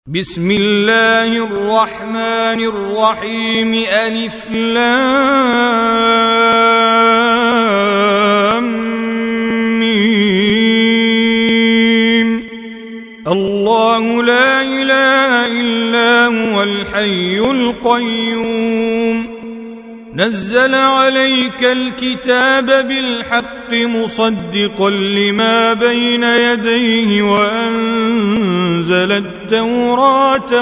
بسم الله الرحمن الرحيم ألف لام ميم. الله لا إله إلا هو الحي القيوم نزل عليك الكتاب بالحق مصدقا لما بين يديه وأنزل التوراة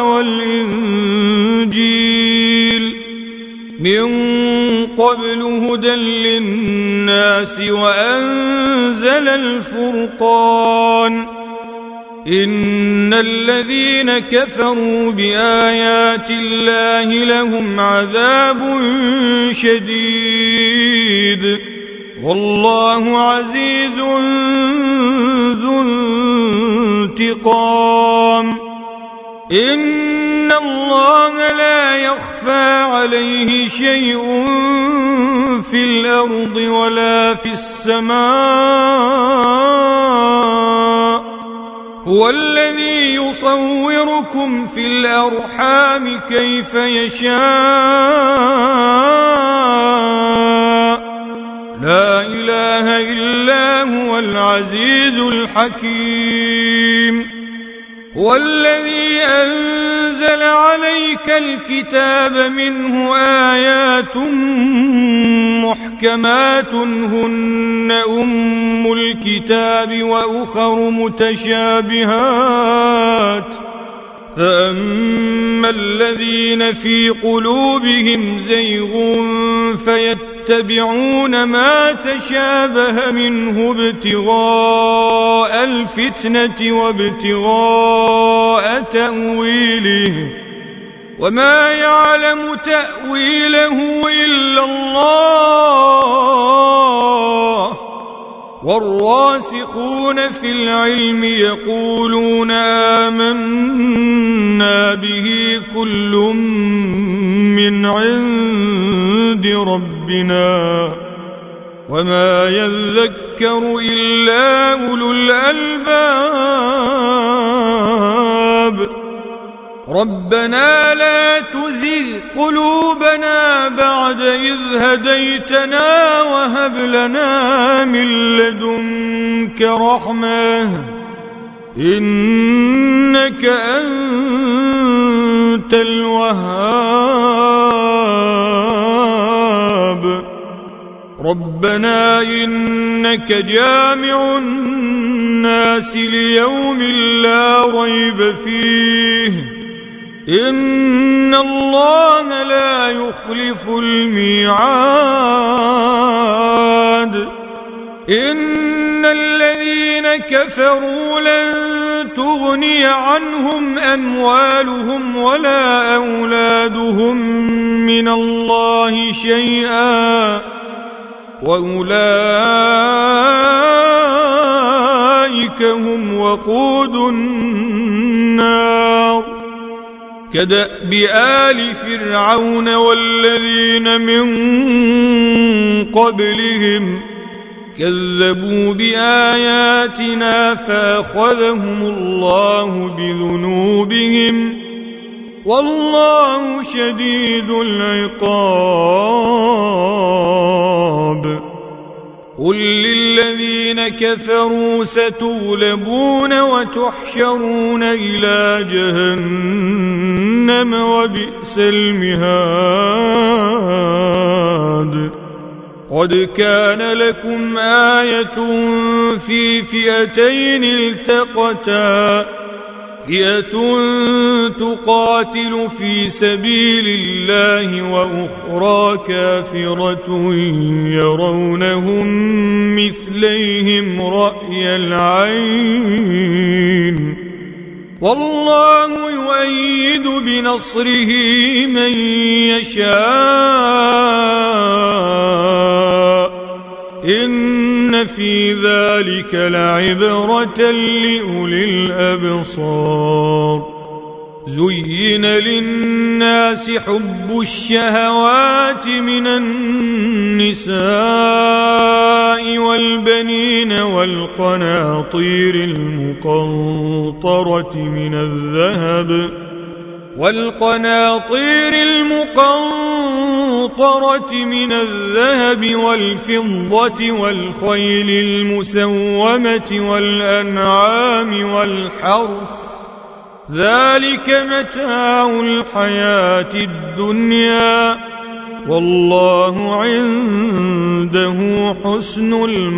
والإنجيل من قبل هدى للناس وأنزل الفرقان إن الذين كفروا بآيات الله لهم عذاب شديد والله عزيز ذو انتقام. إن الله لا يخفى عليه شيء في الأرض ولا في السماء هو الذي يصوركم في الأرحام كيف يشاء لا إله إلا هو العزيز الحكيم. هو الذي أنزل عليك الكتاب منه آيات محكمات هن أم الكتاب وأخر متشابهات فأما الذين في قلوبهم زيغ فيتبعون ما تشابه منه ابتغاء الفتنة وابتغاء تأويله وما يعلم تأويله إلا الله والراسخون في العلم يقولون آمنا به كل من عند ربنا وما يذكر إلا أولو الألباب. ربنا لا تزغ قلوبنا بعد إذ هديتنا وهب لنا من لدنك رحمة إنك أنت الوهاب. ربنا إنك جامع الناس ليوم لا ريب فيه إن الله لا يخلف الميعاد. إن الذين كفروا لن تغني عنهم أموالهم ولا أولادهم من الله شيئا وأولئك هم وقود النار كدأب آل فرعون والذين من قبلهم كذبوا بآياتنا فأخذهم الله بذنوبهم والله شديد العقاب. قل للذين كفروا ستغلبون وتحشرون إلى جهنم وبئس المهاد. قد كان لكم آية في فئتين التقتا فئة تقاتل في سبيل الله وأخرى كافرة يرونهم مثليهم رأي العين والله يؤيد بنصره من يشاء إن في ذلك لعبرة لأولي الأبصار. زين للناس حب الشهوات من النساء والبنين والقناطير المقنطرة من الذهب والفضة والخيل المسومة والأنعام والحرث ذلك متاع الحياة الدنيا والله عنده حسن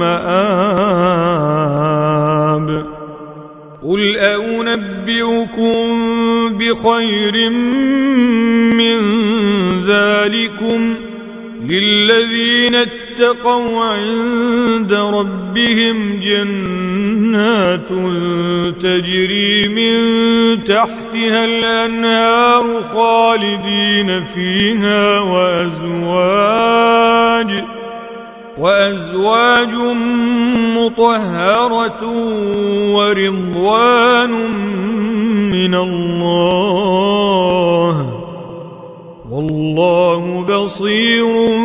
المآب قل أنبئكم بخير من ذلكم للذين اتقوا عند ربهم جنات تجري من تحتها الأنهار خالدين فيها وأزواج مطهرة ورضوان من الله والله بصير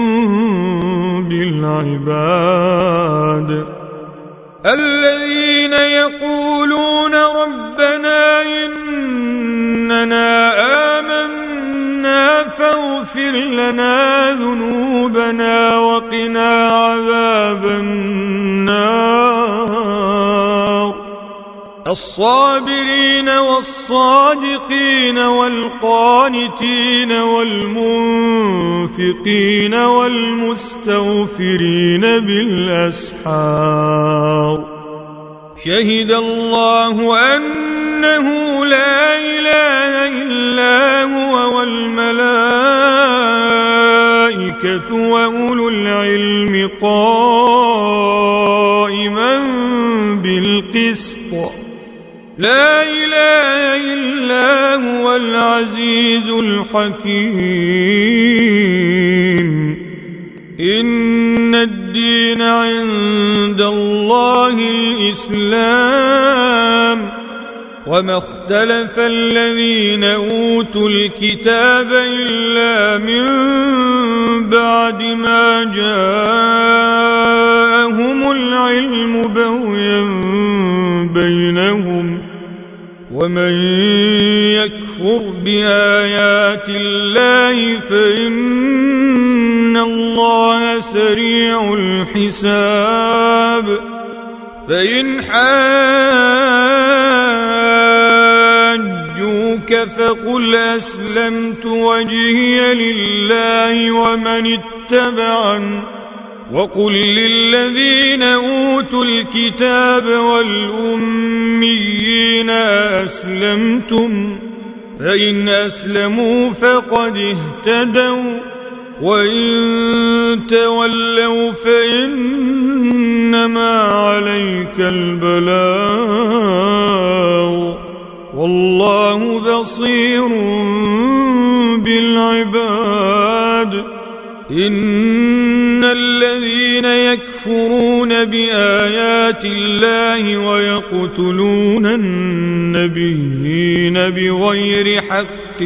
بالعباد الذين يقولون ربنا إننا آمنا فاغفر لنا ذنوبنا وقنا عذاب النار الصابرين والصادقين والقانتين والمنفقين والمستغفرين بالأسحار شهد الله أنه لا إله إلا هو والملائكة وأولو العلم قائما بالقسط لا إله إلا هو العزيز الحكيم إن الدين عند الله الإسلام وما اختلف الذين أوتوا الكتاب إلا من بعد ما جاءهم العلم بغيا بينهم ومن يكفر بآيات الله فإن الله سريع الحساب فإن حاجوك فقل أسلمت وجهي لله ومن اتبعني وقل للذين أوتوا الكتاب والأميين أسلمتم فإن أسلموا فقد اهتدوا وإن تولوا فإنما عليك البلاغ والله بصير بالعباد إن الذين يكفرون بآيات الله ويقتلون النبيين بغير حق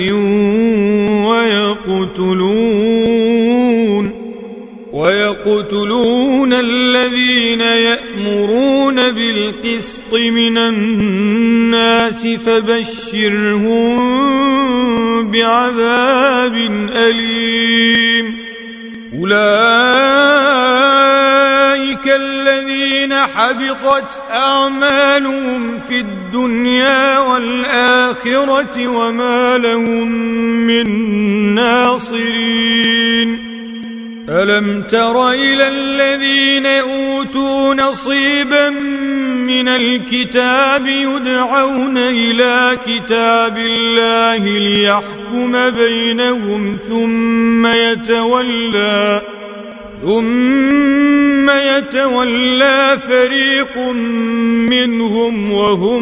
ويقتلون الذين يأمرون بالقسط من الناس فبشرهم بعذاب أليم أولئك الذين حبطت أعمالهم في الدنيا والآخرة وما لهم من ناصرين ألم تر إلى الذين أوتوا نصيبا من الكتاب يدعون إلى كتاب الله ليحكم بينهم ثم يتولى فريق منهم وهم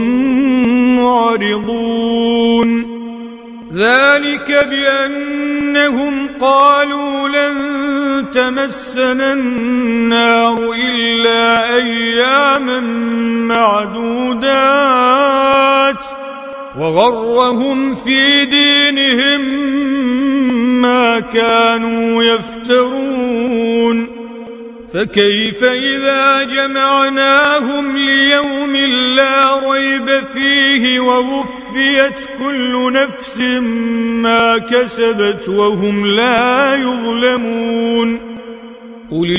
معرضون ذلك بأنهم قالوا لن تمسنا النار إلا أياما معدودات وغرهم في دينهم ما كانوا يفترون فكيف إذا جمعناهم ليوم لا ريب فيه ووفيت كل نفس ما كسبت وهم لا يظلمون قل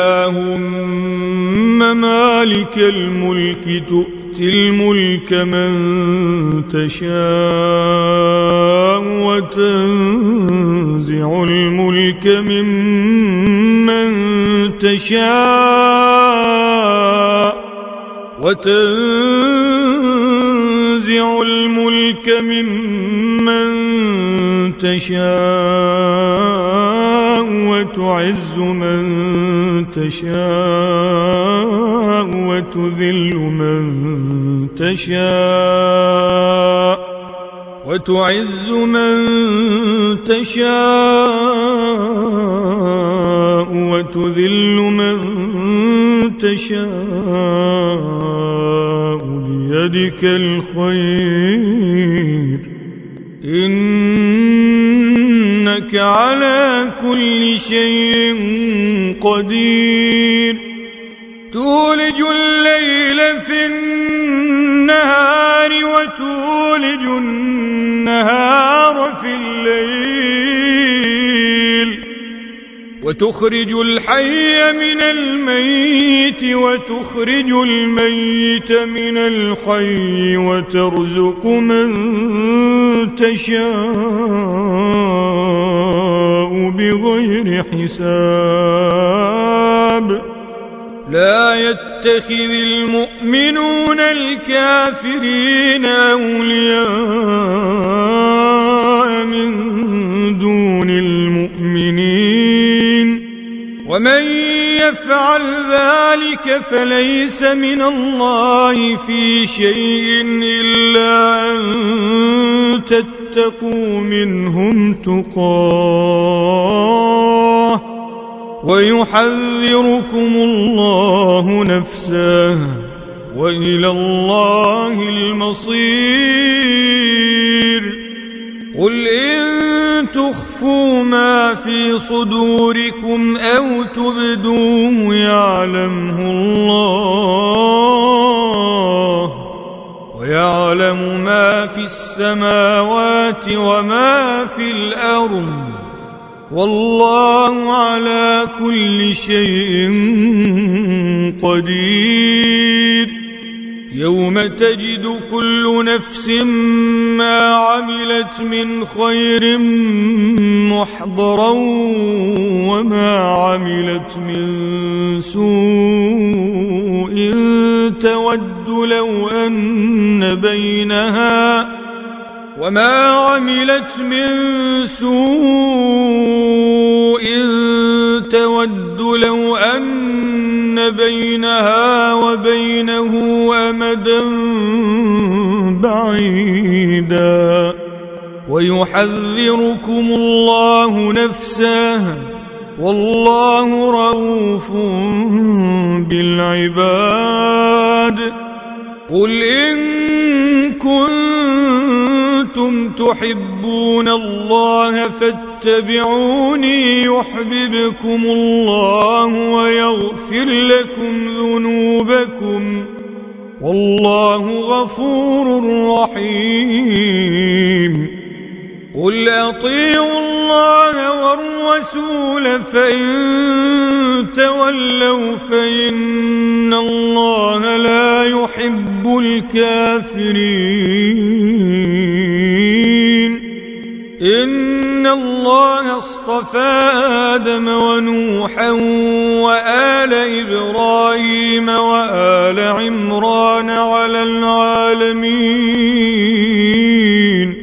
اللهم مالك الملك تؤتي الملك من تشاء وتنزع الملك ممن تشاء وتنزع الملك ممن تشاء وتعز من تشاء وتذل من تشاء وتعز من تشاء وتذل من تشاء بيدك الخير إنك على كل شيء قدير تولج الليل في النهار وتولج النهار في الليل وتخرج الحي من الميت وتخرج الميت من الحي وترزق من تشاء بغير حساب لا يتخذ المؤمنون الكافرين أولياء من دون المؤمنين ومن يفعل ذلك فليس من الله في شيء إلا أن تتقوا منهم تقاه ويحذركم الله نفسه وإلى الله المصير قل إن تخفوا ما في صدوركم أو تبدوه يعلمه الله ويعلم ما في السماوات وما في الأرض والله على كل شيء قدير يوم تجد كل نفس ما عملت من خير محضرا وما عملت من سوء تود لو أن بينها وما عملت من سوء تود لو أن بينها وبينه أمدا بعيدا ويحذركم الله نفسه والله رؤوف بالعباد قل إن كنتم تحبون الله فاتبعوني يحببكم الله ويغفر لكم ذنوبكم والله غفور رحيم قل أطيعوا الله والرسول فإن تولوا فإن الله لا يحب الكافرين إن الله اصطفى آدم ونوحا وآل إبراهيم وآل عمران على العالمين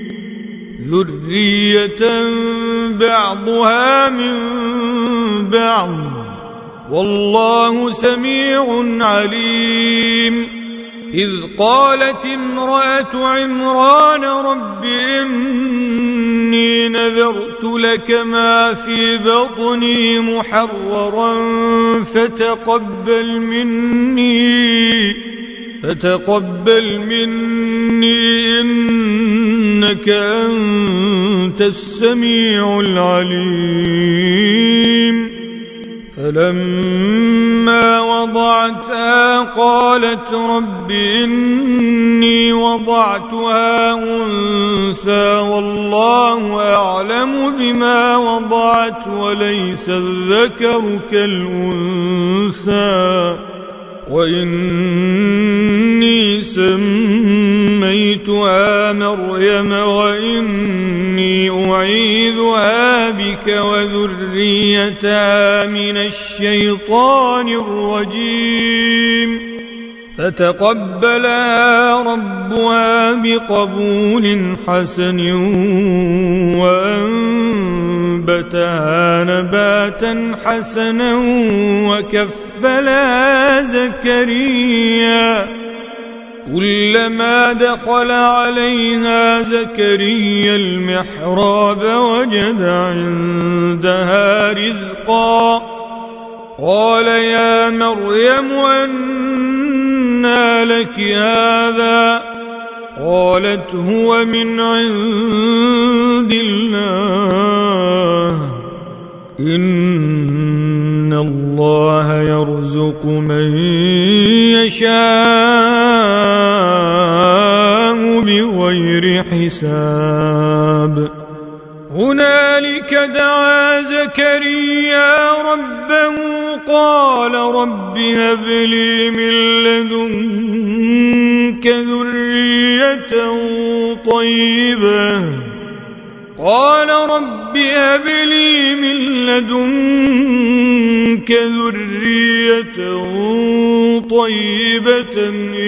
ذرية بعضها من بعض والله سميع عليم إذ قالت امرأة عمران رب إني نذرت لك ما في بطني محررا فتقبل مني إنك إنك أنت السميع العليم. فلما وضعتها قالت رب إني وضعتها أنثى والله أعلم بما وضعت وليس الذكر كالأنثى وإني سميتها مريم وإني أعيذها بك وذريتها من الشيطان الرجيم. فتقبلها ربها بقبول حسن وأنبتها نباتا حسنا وكفلها زكريا. كلما دخل عليها زكريا المحراب وجد عندها رزقا. قال يا مريم أنى لك هذا؟ قالت هو من عند الله إن الله يرزق من يشاء بغير حساب. هنالك دعا زكريا ربه قال رب هب لي من لدنك ذرية طيبة. قال رب هب لي من لدنك ذرية طيبة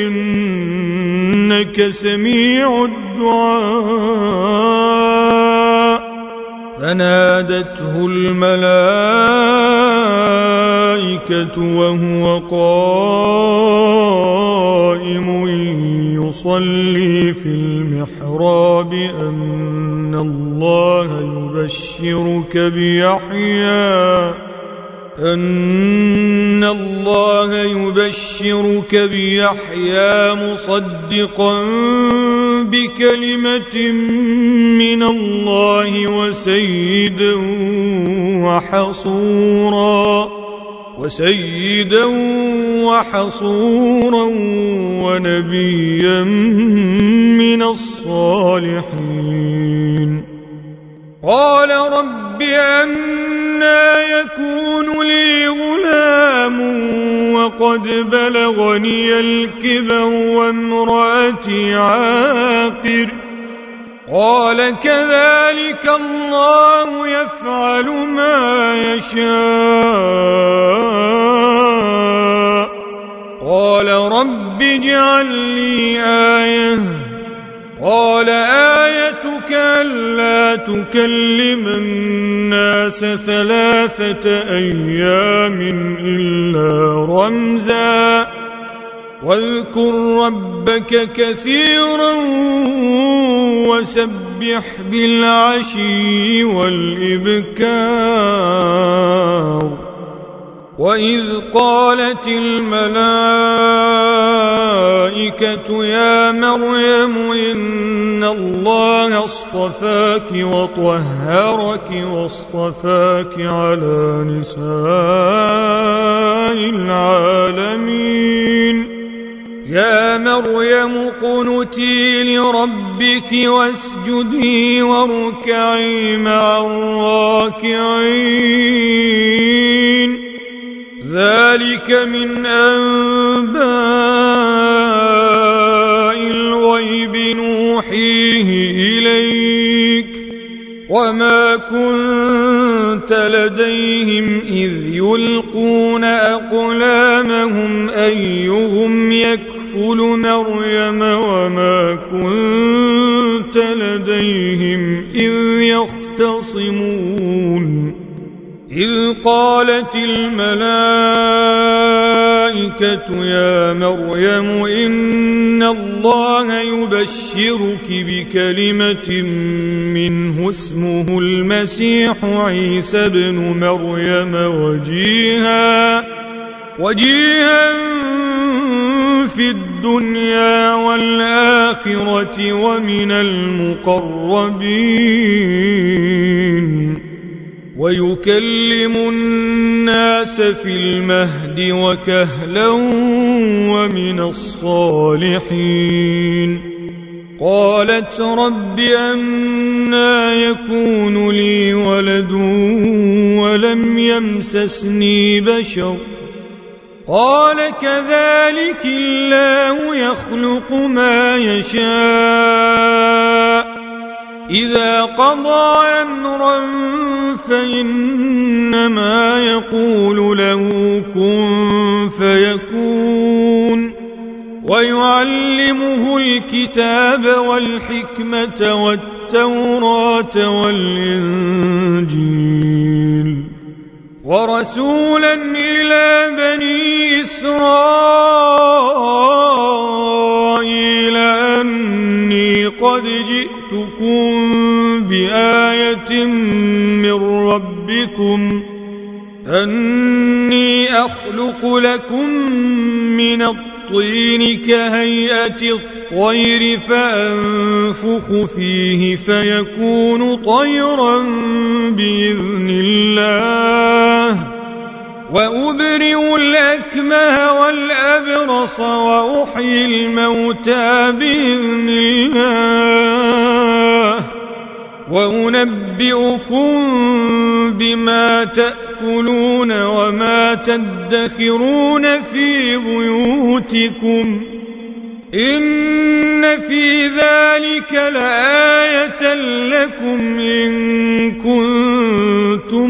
إنك سميع الدعاء. فنادته الملائكة وهو قائم يصلي في المحراب أن الله يبشرك بيحيى مصدقا بكلمة من الله وسيدا وحصورا ونبيا من الصالحين. قال رب أنى يكون لي غلام وقد بلغني الكبر وامرأتي عاقر. قال كذلك الله يفعل ما يشاء. قال رب اجعل لي آية. قال آيتك ألا تكلم الناس 3 أيام إلا رمزا واذكر ربك كثيرا وسبح بالعشي والإبكار. وإذ قالت الملائكة يا مريم إن الله اصطفاك وطهرك واصطفاك على نساء العالمين. يا مريم اقنتي لربك واسجدي واركعي مع الراكعين. ذلك من أنباء الغيب نوحيه إليك وما كنت لديهم إذ يلقون أقلامهم أيهم يكفل مريم وما كنت لديهم إذ يختصمون. إذ قالت الملائكة يا مريم إن الله يبشرك بكلمة منه اسمه المسيح عيسى ابن مريم وجيها في الدنيا والآخرة ومن المقربين ويكلم الناس في المهد وكهلا ومن الصالحين قالت رب أنى يكون لي ولد ولم يمسسني بشر قال كذلك الله يخلق ما يشاء إذا قضى أمرا فإنما يقول له كن فيكون ويعلمه الكتاب والحكمة والتوراة والإنجيل ورسولا إلى بني إسرائيل أني قد جئتكم بآية من ربكم أني أخلق لكم من الطين كهيئة الطير فأنفخ فيه فيكون طيرا بإذن الله وأبرئ الأكمه والأبرص وأحيي الموتى بإذن الله وأنبئكم بما تأكلون وما تدخرون في بيوتكم إن في ذلك لآية لكم إن كنتم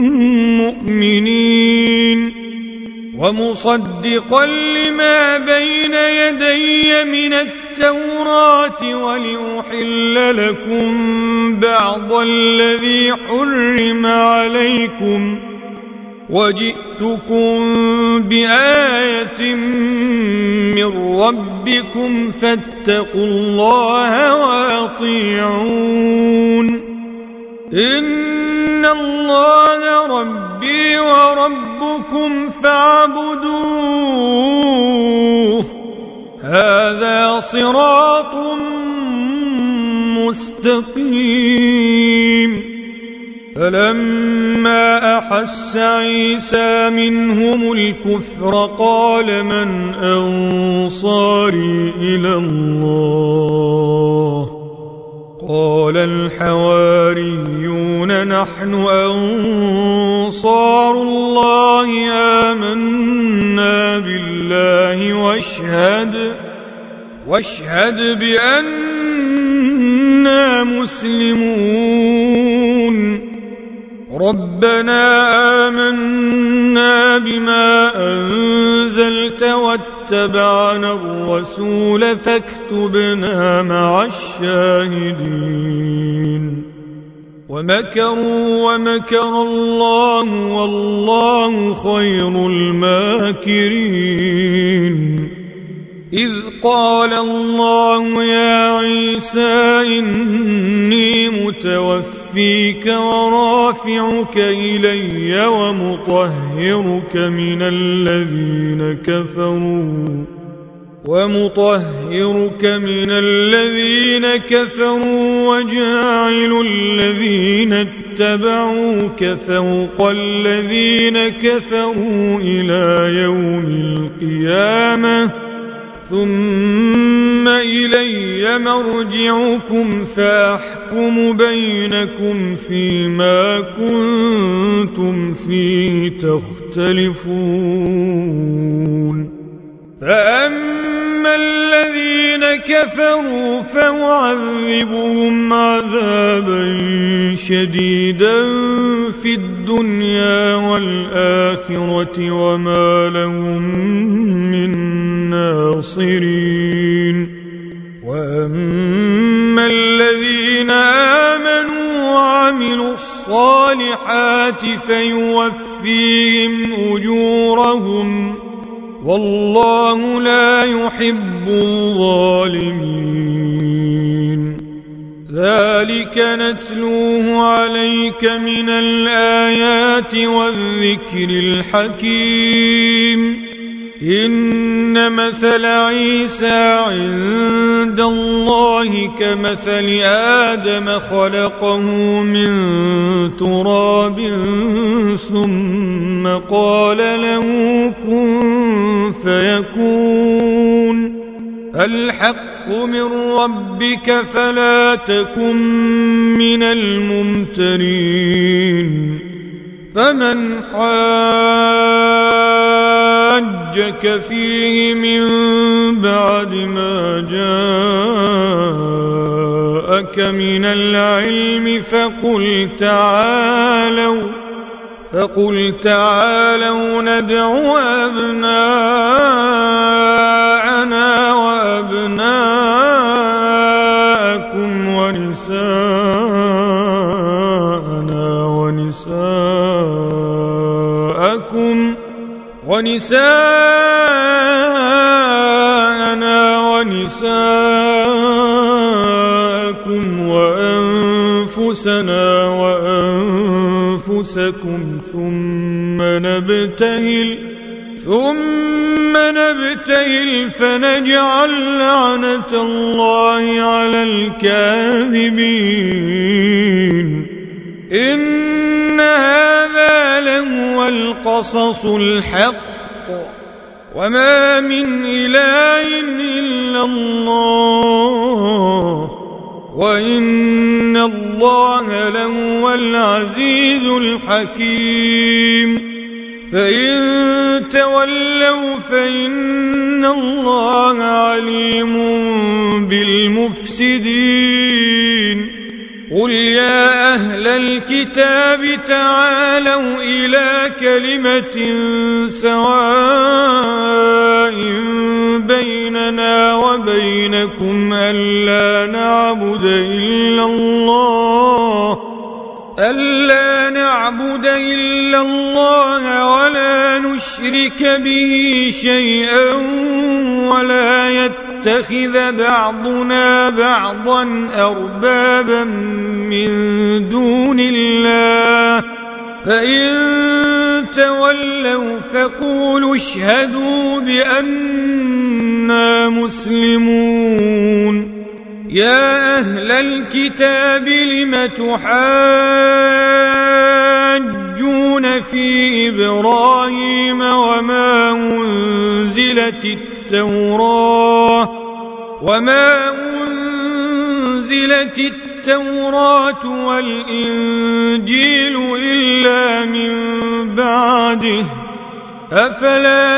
مؤمنين ومصدقا لما بين يدي من التوراة ولأحل لكم بعض الذي حرم عليكم وجئتكم بآية من ربكم فاتقوا الله وأطيعون إن الله ربي وربكم فاعبدوه هذا صراط مستقيم فلما أحس عيسى منهم الكفر قال من أنصاري إلى الله قال الحواريون نحن أنصار الله آمنا بالله واشهد بأننا مسلمون ربنا آمنا بما أنزلت واتبعنا الرسول فاكتبنا مع الشاهدين ومكروا ومكر الله والله خير الماكرين إذ قال الله يا عيسى إني متوفيك ورافعك إلي ومطهرك من الذين كفروا وجاعل الذين اتبعوك فوق الذين كفروا إلى يوم القيامة ثم إلي مرجعكم فأحكم بينكم فيما كنتم فيه تختلفون فأما الذين كفروا فأعذبهم عذابا شديدا في الدنيا والآخرة وما لهم من ناصرين وأما الذين آمنوا وعملوا الصالحات فيوفيهم أجورهم والله لا يحب الظالمين ذلك نتلوه عليك من الآيات والذكر الحكيم إن مثل عيسى عند الله كمثل آدم خلقه من تراب ثم قال له كن فيكون الحق من ربك فلا تكن من الممترين فمن حاجك فيه من بعد ما جاءك من العلم فقل تعالوا ندع أبناءنا وأبناءكم ونساءنا ونساءكم وأنفسنا وأنفسكم ثم نبتهل فنجعل لعنة الله على الكاذبين إن هذا لهو القصص الحق وما من إله إلا الله وإن الله لهو العزيز الحكيم فإن تولوا فإن الله عليم بالمفسدين قل يا أهل الكتاب تعالوا إلى كلمة سواء بيننا وبينكم ألا نعبد إلا الله ولا نشرك به شيئا ولا يتخذ بعضنا بعضا أربابا من دون الله فإن تولوا فقولوا اشهدوا بأننا مسلمون يا أهل الكتاب لم تحاجون في إبراهيم وما أنزلت التوراة والإنجيل إلا من بعده أفلا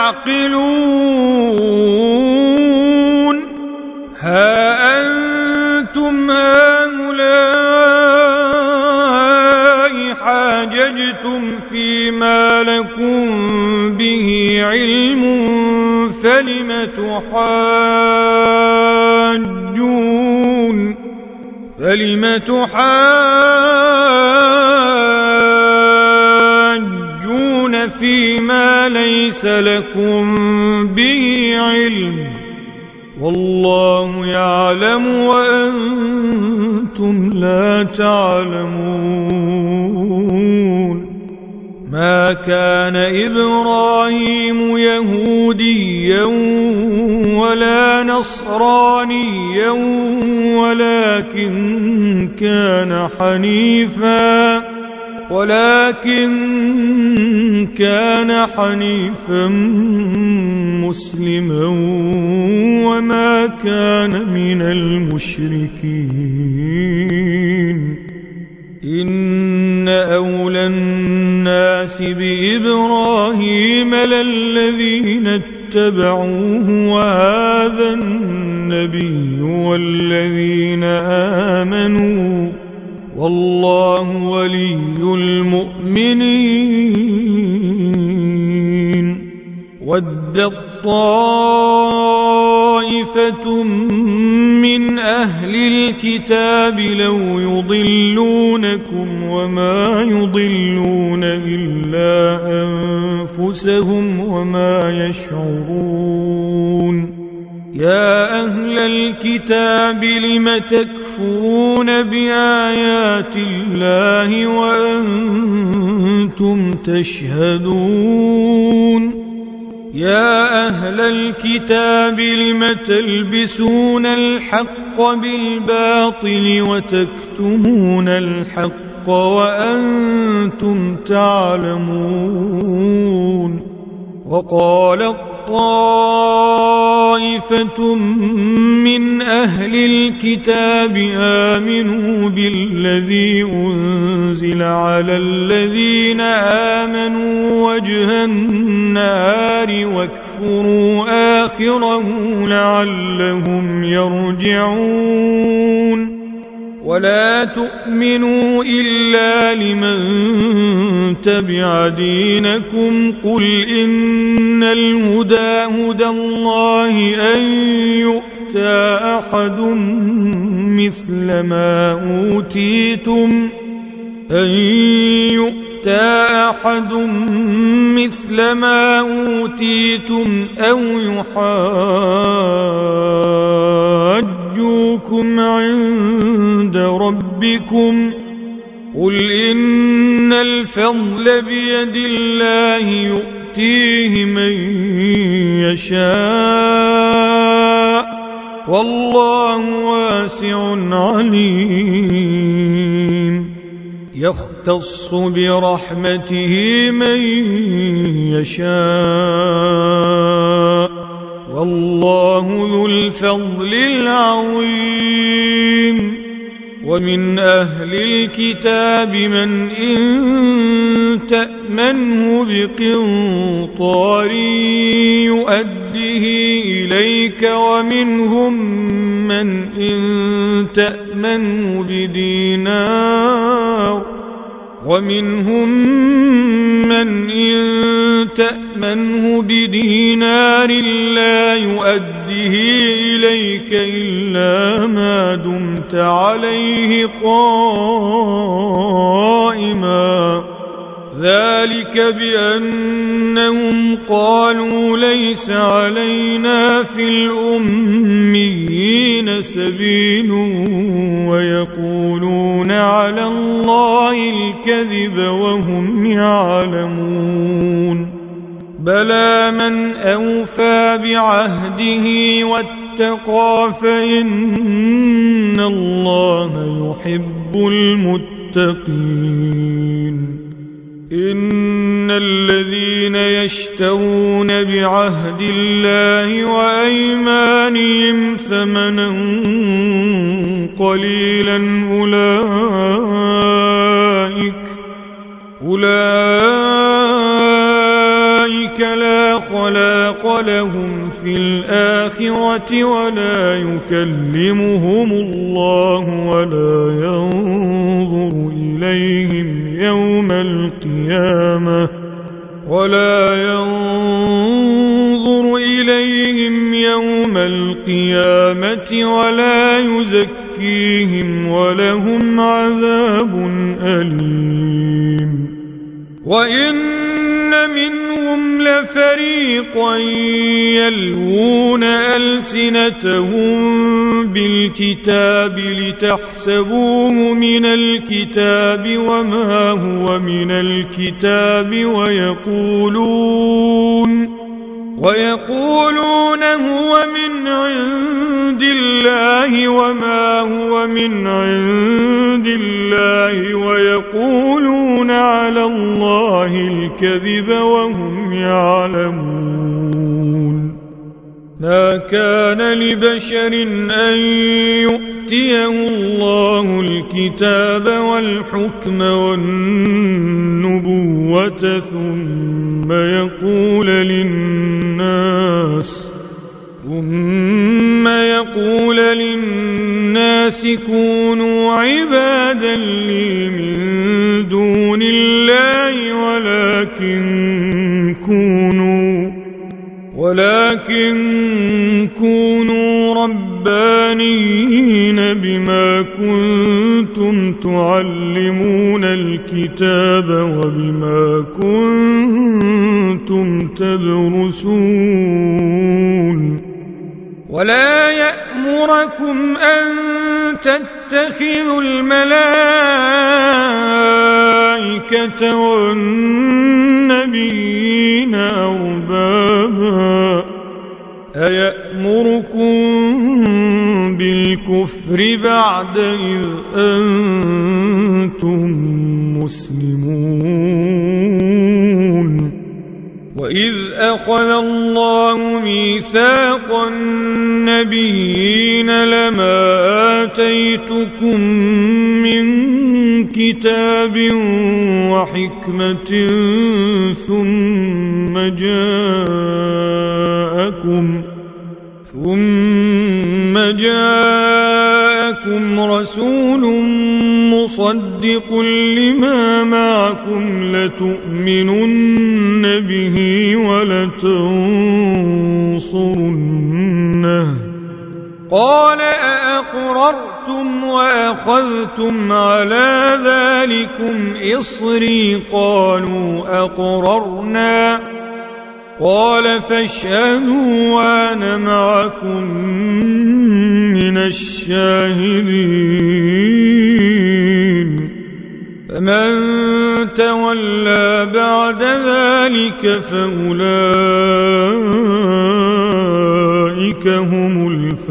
تعقلون ها أنتم هؤلاء حاججتم فيما لكم به علم فلم تحاجون فيما ليس لكم به علم والله يعلم وأنتم لا تعلمون ما كان إبراهيم يهوديا ولا نصرانيا ولكن كان حنيفا مسلما وما كان من المشركين إن أولى الناس بإبراهيم للذين اتبعوه وهذا النبي والذين آمنوا والله ولي المؤمنين ودت طائفة من أهل الكتاب لو يضلونكم وما يضلون إلا أنفسهم وما يشعرون يا أهل الكتاب لم تكفرون بآيات الله وأنتم تشهدون يا أهل الكتاب لم تلبسون الحق بالباطل وتكتمون الحق وأنتم تعلمون وقالت طائفة من أهل الكتاب آمنوا بالذي أنزل على الذين آمنوا وجه النهار واكفروا آخره لعلهم يرجعون ولا تؤمنوا إلا لمن تبع دينكم قل إن الهدى هدى الله أن يؤتى أحد مثل ما أوتيتم أو يحاجوكم عند ربكم قل إن الفضل بيد الله يؤتيه من يشاء والله واسع عليم يختص برحمته من يشاء والله ذو الفضل العظيم ومن أهل الكتاب من إن تأمنه بقنطار يؤده إليك ومنهم من إن تأمنه بدينار لا يؤده إليك إلا ما دمت عليه قائما ذلك بأنهم قالوا ليس علينا في الأميين سبيل ويقولون على الله الكذب وهم يعلمون بلى من أوفى بعهده واتقى فإن الله يحب المتقين إن الذين يشترون بعهد الله وأيمانهم ثمنا قليلا أولئك لا خلاق لهم في الآخرة ولا يكلمهم الله ولا ينظر إليهم يوم القيامة ولا يزكيهم ولهم عذاب أليم وإن منهم لفريقا يلوون ألسنتهم بالكتاب لتحسبوه من الكتاب وما هو من الكتاب ويقولون هو من عند الله وما هو من عند الله ويقولون على الله الكذب وهم يعلمون ما كان لبشر أن يؤتيه الله الكتاب والحكم والنبوة ثم يقول للناس كونوا عبادا لي من دون الله ولكن كونوا ربانيين بما كنتم تعلمون الكتاب وبما كنتم تدرسون ولا يأمركم أن تتخذوا الملائكة والنبيين أربابا أيأمركم بالكفر بعد إذ أنتم مسلمون وإذ أخذ الله ميثاق النبيين لما آتيتكم من كتاب وحكمة ثم جاءكم رسول مصدق لما معكم لتؤمنن به ولتنصرنه قال أأقررتم وأخذتم على ذلكم إصري قالوا أقررنا قال فاشهدوا وأنا معكم من الشاهدين فمن تولى بعد ذلك فأولئك هم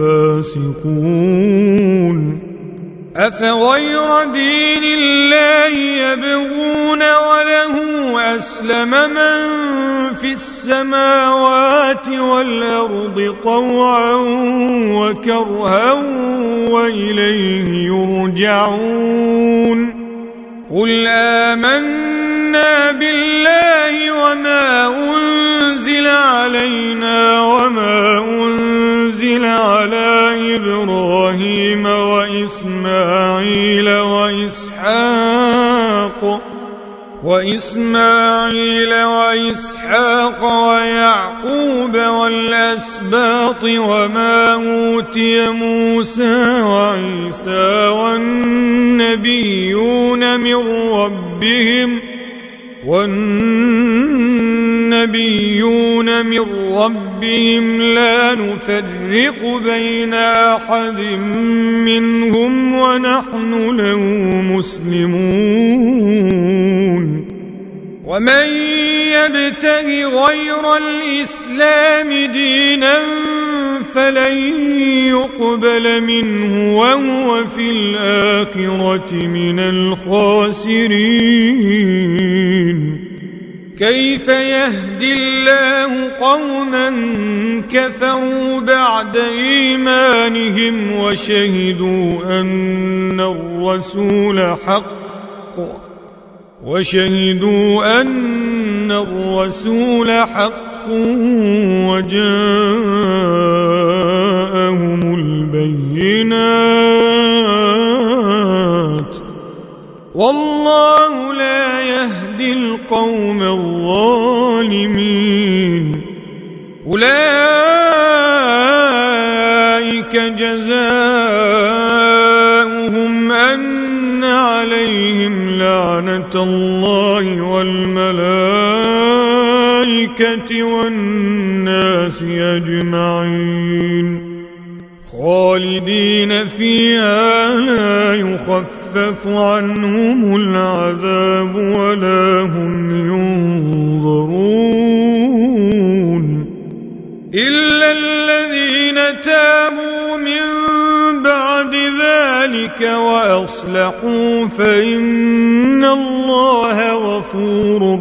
الفاسقون أفغير دين الله يبغون وله أسلم من في السماوات والأرض طوعا وكرها وإليه يرجعون قل آمنا بالله وما أنزل علينا وما أنزل على إبراهيم وإسماعيل وإسحاق ويعقوب والأسباط وما أوتي موسى وعيسى والنبيون من ربهم لا نفرق بين أحد منهم ونحن له مسلمون ومن يبتغ غير الإسلام دينا فلن يقبل منه وهو في الآخرة من الخاسرين كيف يهدي الله قوما كفروا بعد إيمانهم وشهدوا أن الرسول حق وجاءهم البينات والله لا يهدي القوم الظالمين أولئك جزاؤهم أن عليهم لعنة الله والملائكة والناس أجمعين خالدين فيها لا يخفف عنهم العذاب ولا هم ينظرون إلا الذين تابوا من بعد ذلك وأصلحوا فإن الله غفور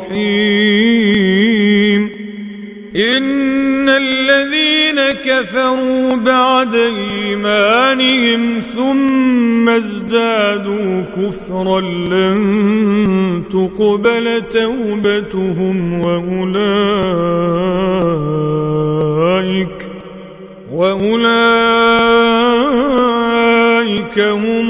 رحيم إن الذين كفروا بعد إيمانهم ثم ازدادوا كفرا لن تقبل توبتهم وأولئك هم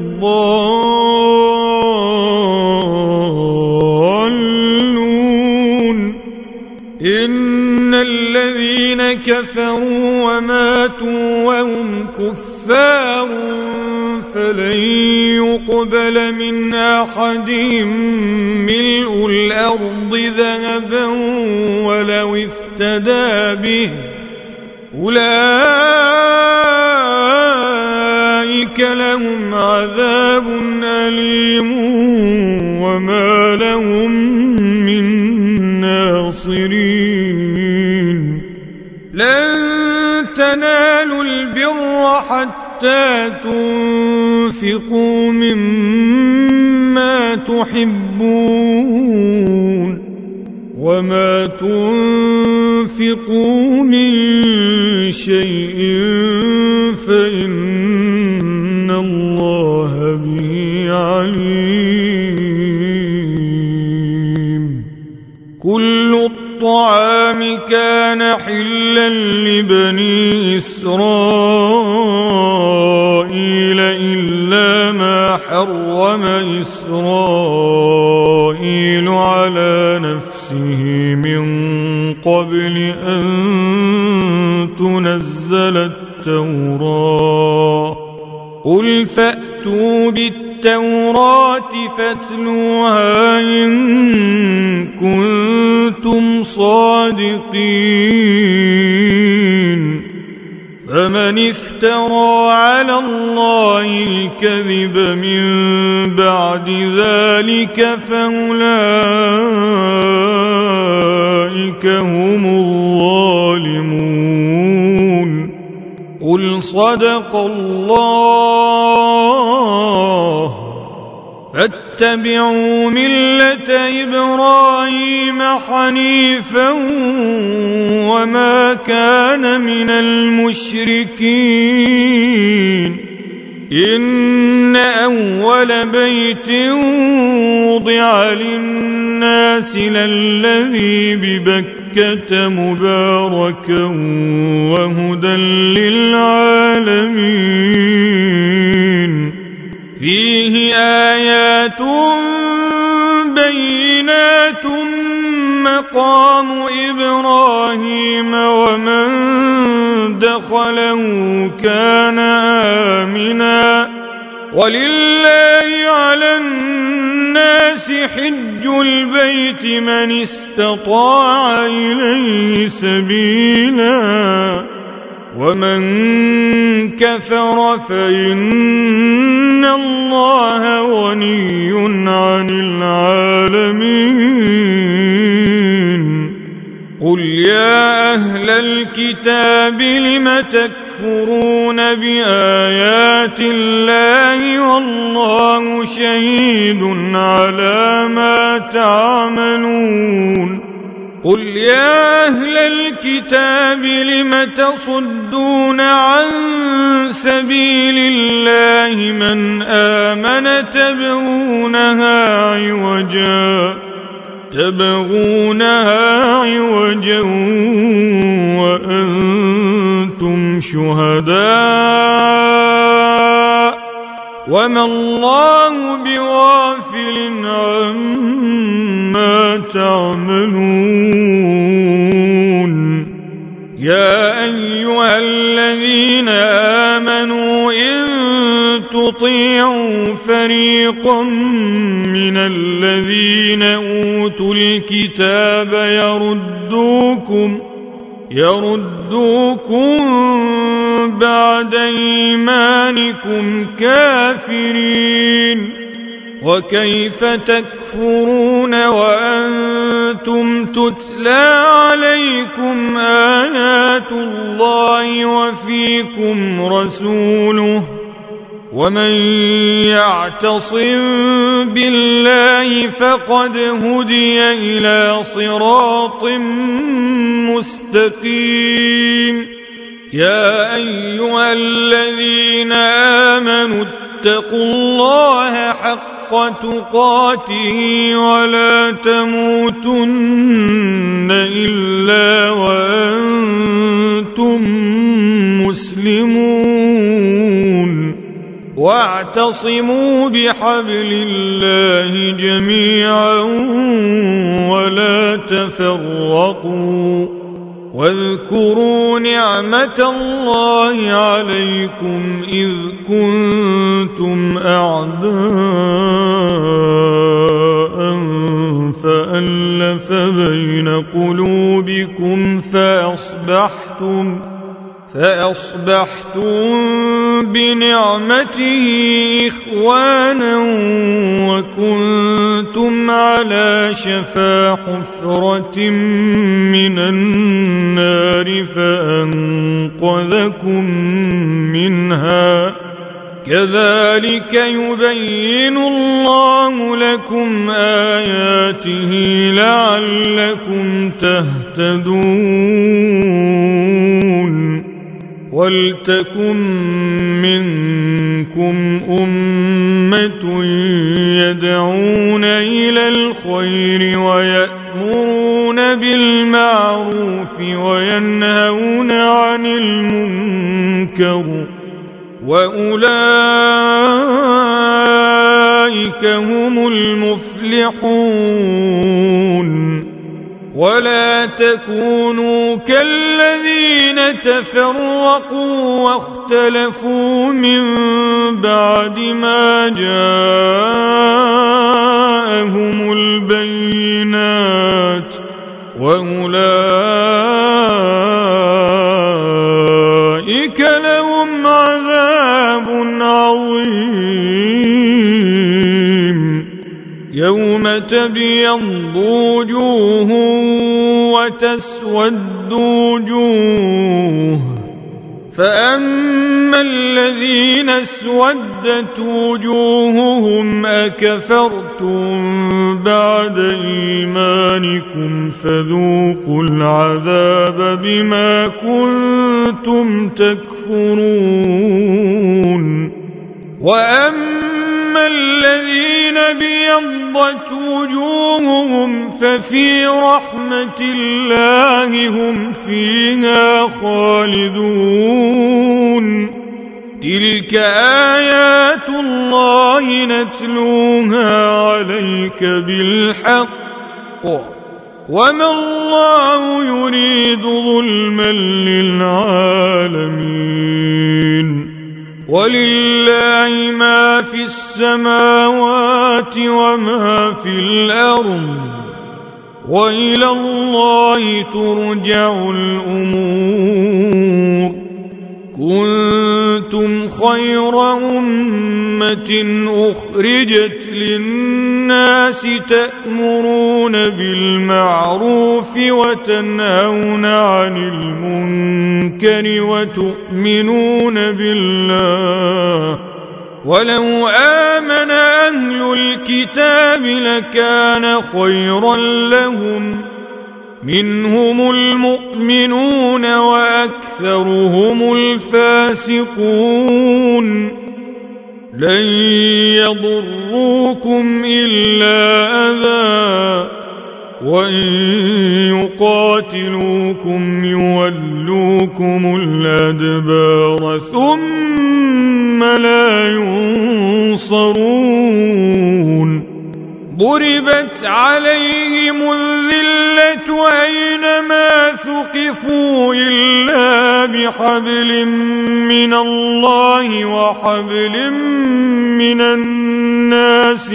الضالون إن الذين كفروا وماتوا وهم كفار فلن يقبل من أحدهم ملء الأرض ذهبا ولو افتدى به أولئك لهم عذاب أليم وما لهم من ناصرين لن تنالوا البر حتى تنفقوا مما تحبون وما تنفقوا من شيء فإن الله به عليم كل الطعام كان حلا لبني إسرائيل إلا ما حرم إسرائيل على نفسه من قبل أن تنزل التوراة قل فأتوا بالتوراة فاتلوها إن كنتم صادقين فمن افترى على الله الكذب من بعد ذلك فأولئك هم الظالمون قل صدق الله فاتبعوا ملة إبراهيم حنيفا وما كان من المشركين إن أول بيت وضع للناس للذي ببكة مباركا وهدى للعالمين فيه آيات بينات مقام إبراهيم ومن دخله كان آمنا ولله على الناس حج البيت من استطاع إليه سبيلا ومن كفر فإن الله غني عن العالمين قل يا أهل الكتاب لم تكفرون بآيات الله والله شهيد على ما تعملون قل يا أهل الكتاب لم تصدون عن سبيل الله من آمن تبغونها عوجا وأنتم شهداء وما الله بغافل عما تعملون يا أيها الذين آمنوا إن تطيعوا فريقا من الذين أوتوا الكتاب يردوكم بعد إيمانكم كافرين وكيف تكفرون وأنتم تتلى عليكم آيات الله وفيكم رسوله ومن يعتصم بالله فقد هدي إلى صراط مستقيم يا أيها الذين آمنوا اتقوا الله حق تقاته ولا تموتن إلا وأنتم مسلمون واعتصموا بحبل الله جميعا ولا تفرقوا واذكروا نعمة الله عليكم إذ كنتم أعداء فألف بين قلوبكم فأصبحتم بنعمته إخوانا وكنتم على شفا حفرة من النار فأنقذكم منها كذلك يبين الله لكم آياته لعلكم تهتدون ولتكن منكم أمة يدعون إلى الخير ويأمرون بالمعروف وينهون عن المنكر وأولئك هم المفلحون ولا تكونوا كالذين تفرقوا واختلفوا من بعد ما جاءهم البينات وأولئك لهم عذاب عظيم يوم تبيض وجوه وتسود وجوه فأما الذين اسودت وجوههم أكفرتم بعد إيمانكم فذوقوا العذاب بما كنتم تكفرون وأما الذين بيضت وجوههم ففي رحمة الله هم فيها خالدون تلك آيات الله نتلوها عليك بالحق وما الله يريد ظلما للعالمين ولله ما في السماوات وما في الأرض وإلى الله ترجع الأمور كنتم خير أمة أخرجت للناس تأمرون بالمعروف وتنهون عن المنكر وتؤمنون بالله ولو آمن أهل الكتاب لكان خيرا لهم منهم المؤمنون وأكثرهم الفاسقون لن يضروكم إلا أذى وإن يقاتلوكم يولوكم الأدبار ثم لا ينصرون ضربت عليهم الذلة أينما ثقفوا إلا بحبل من الله وحبل من الناس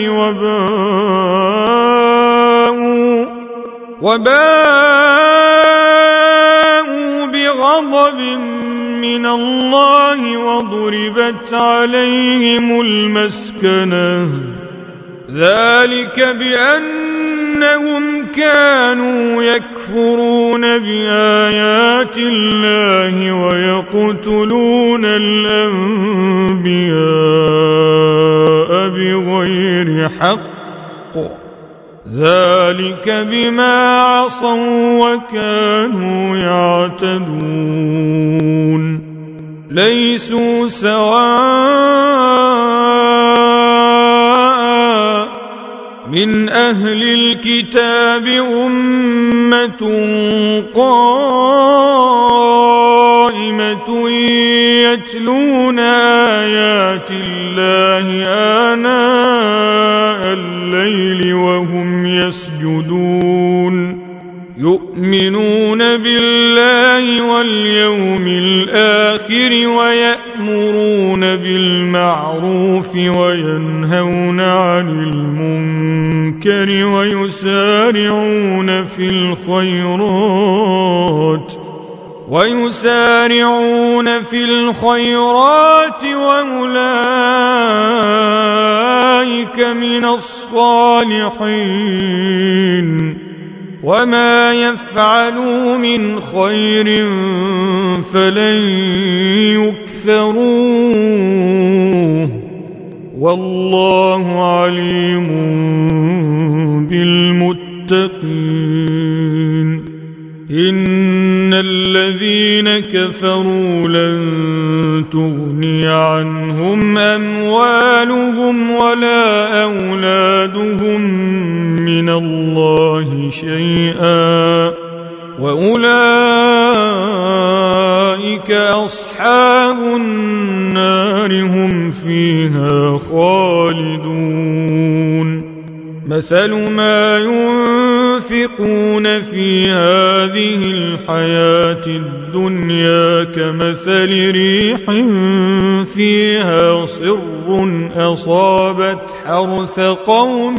وباءوا بغضب من الله وضربت عليهم المسكنة ذلك بأنهم كانوا يكفرون بآيات الله ويقتلون الأنبياء بغير حق ذلك بما عصوا وكانوا يعتدون ليسوا سواء من أهل الكتاب أمة قائمة يتلون آيات الله آناء الليل وهم يسجدون يؤمنون بالله واليوم الآخر ويأمرون بالمعروف وينهون عن المنكر ويسارعون في الخيرات ويسارعون في الخيرات وأولئك من الصالحين وما يفعلوا من خير فلن يكفروه والله عليم بالمتقين إن الذين كفروا لن تغني عنهم أموالهم ولا أولادهم من الله شيئا وأولئك أصحاب النار هم فيها خالدون مثل ما ينفقون في هذه الحياة الدنيا كمثل ريح فيها صر أصابت حرث قوم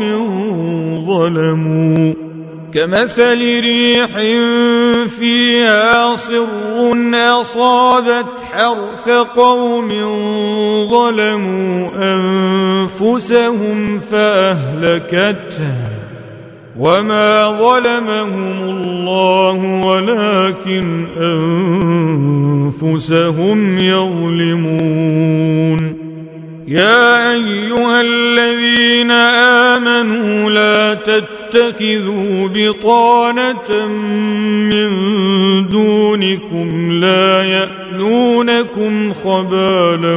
ظلموا أنفسهم فأهلكته وما ظلمهم الله ولكن أنفسهم يظلمون يا أيها الذين آمنوا لا تتخذوا بطانة من دونكم لا يألونكم خبالا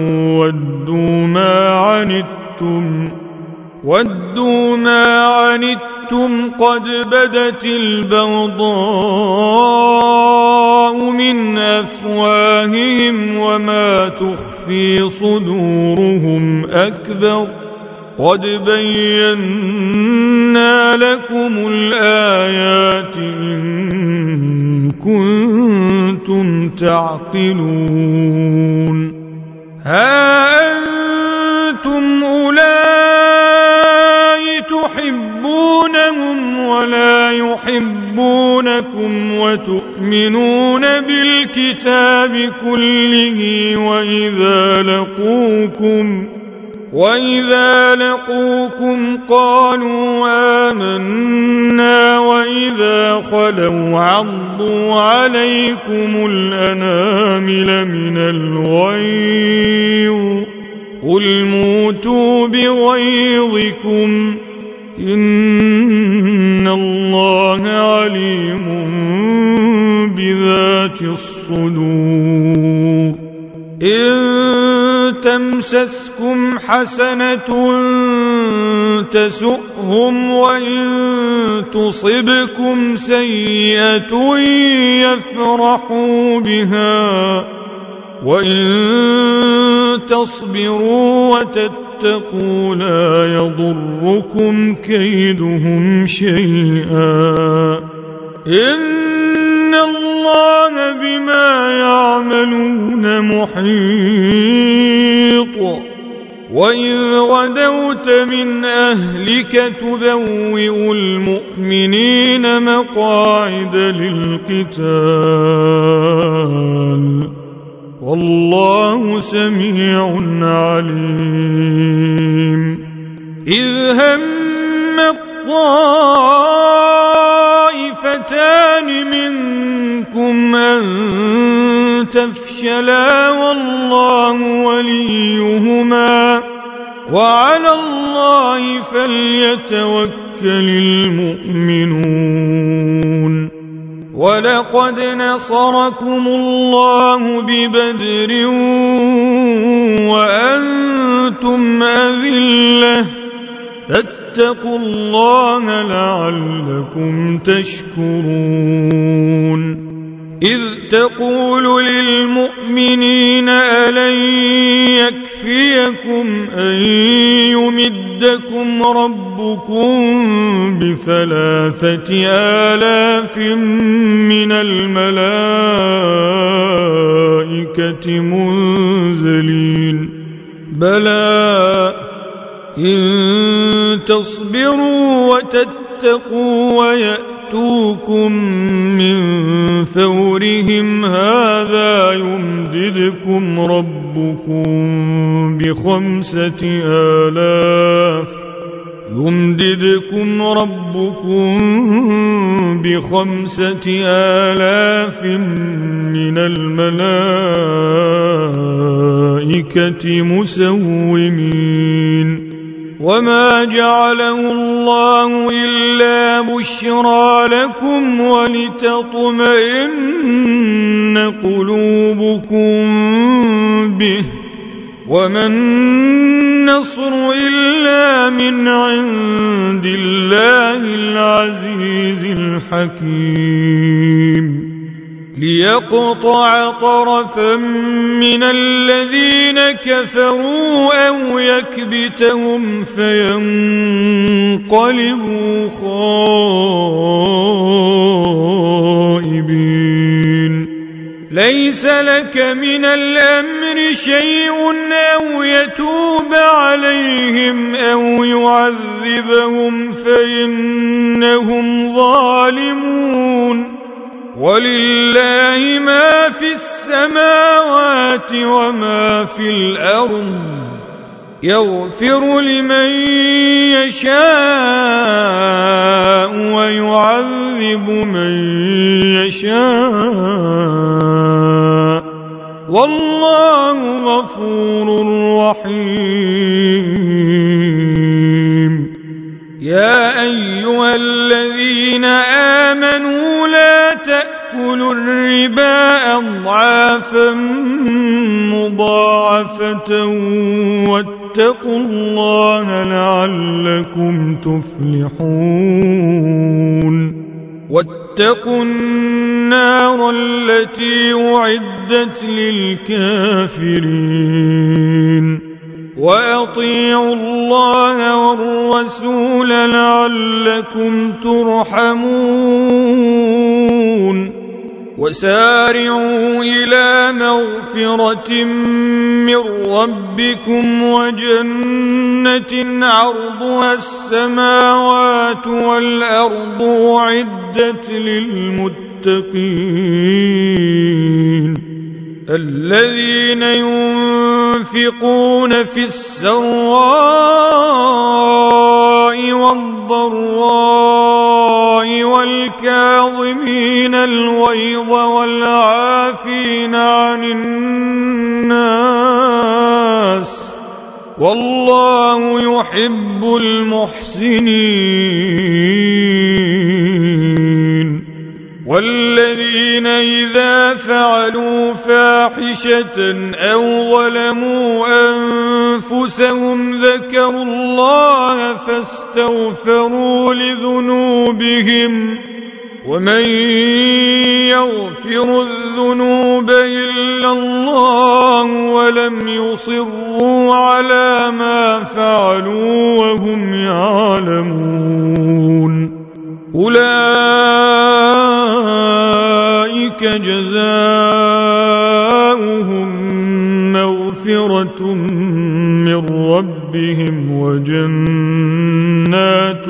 ودوا ما عنتم قد بدت البغضاء من أفواههم وما تخفي صدورهم أكبر قد بينا لكم الآيات إن كنتم تعقلون ها أنتم أولئك تحبونهم ولا يحبونكم وتؤمنون بالكتاب كله وإذا لقوكم قالوا آمنا وإذا خلوا عضوا عليكم الأنامل من الغيظ قل موتوا بغيظكم إن الله عليم بذات الصدور إن تمسسكم حسنة تسؤهم وإن تصبكم سيئة يفرحوا بها وإن تصبروا وتتقوا لا يضركم كيدهم شيئا إن الله بما يعملون محيط وإذ غدوت من أهلك تبوئ المؤمنين مقاعد للقتال والله سميع عليم إذ هم الطائفتان منكم أن تفشلا والله وليهما وعلى الله فليتوكل المؤمنون ولقد نصركم الله ببدر وأنتم أذلة فاتقوا الله لعلكم تشكرون إذ تقول للمؤمنين ألن يكفيكم أن يمدكم ربكم ب3,000 من الملائكة منزلين بلى إن تصبروا وتتقوا يأتوكم من فورهم هذا يمددكم ربكم ب5,000 من الملائكة مسومين وما جعله الله إلا بشرى لكم ولتطمئن قلوبكم به وما النصر إلا من عند الله العزيز الحكيم ليقطع طرفا من الذين كفروا أو يكبتهم فينقلبوا خائبين ليس لك من الأمر شيء أو يتوب عليهم أو يعذبهم فإنهم ظالمون ولله ما في السماوات وما في الأرض يغفر لمن يشاء ويعذب من يشاء والله غفور رحيم يا أيها الذين آمنوا لا تأكلوا الربا أضعافا مضاعفة واتقوا الله لعلكم تفلحون واتقوا النار التي أعدت للكافرين وأطيعوا الله والرسول لعلكم ترحمون وسارعوا إلى مغفرة من ربكم وجنة عرضها السماوات والأرض أعدت للمتقين الذين ينفقون في السراء والضراء والكاظمين الغيظ والعافين عن الناس والله يحب المحسنين والذين إذا فعلوا فاحشة أو ظلموا أنفسهم ذكروا الله فاستغفروا لذنوبهم ومن يغفر الذنوب إلا الله ولم يصروا على ما فعلوا وهم يعلمون أولئك جزاؤهم مغفرة من ربهم وجنات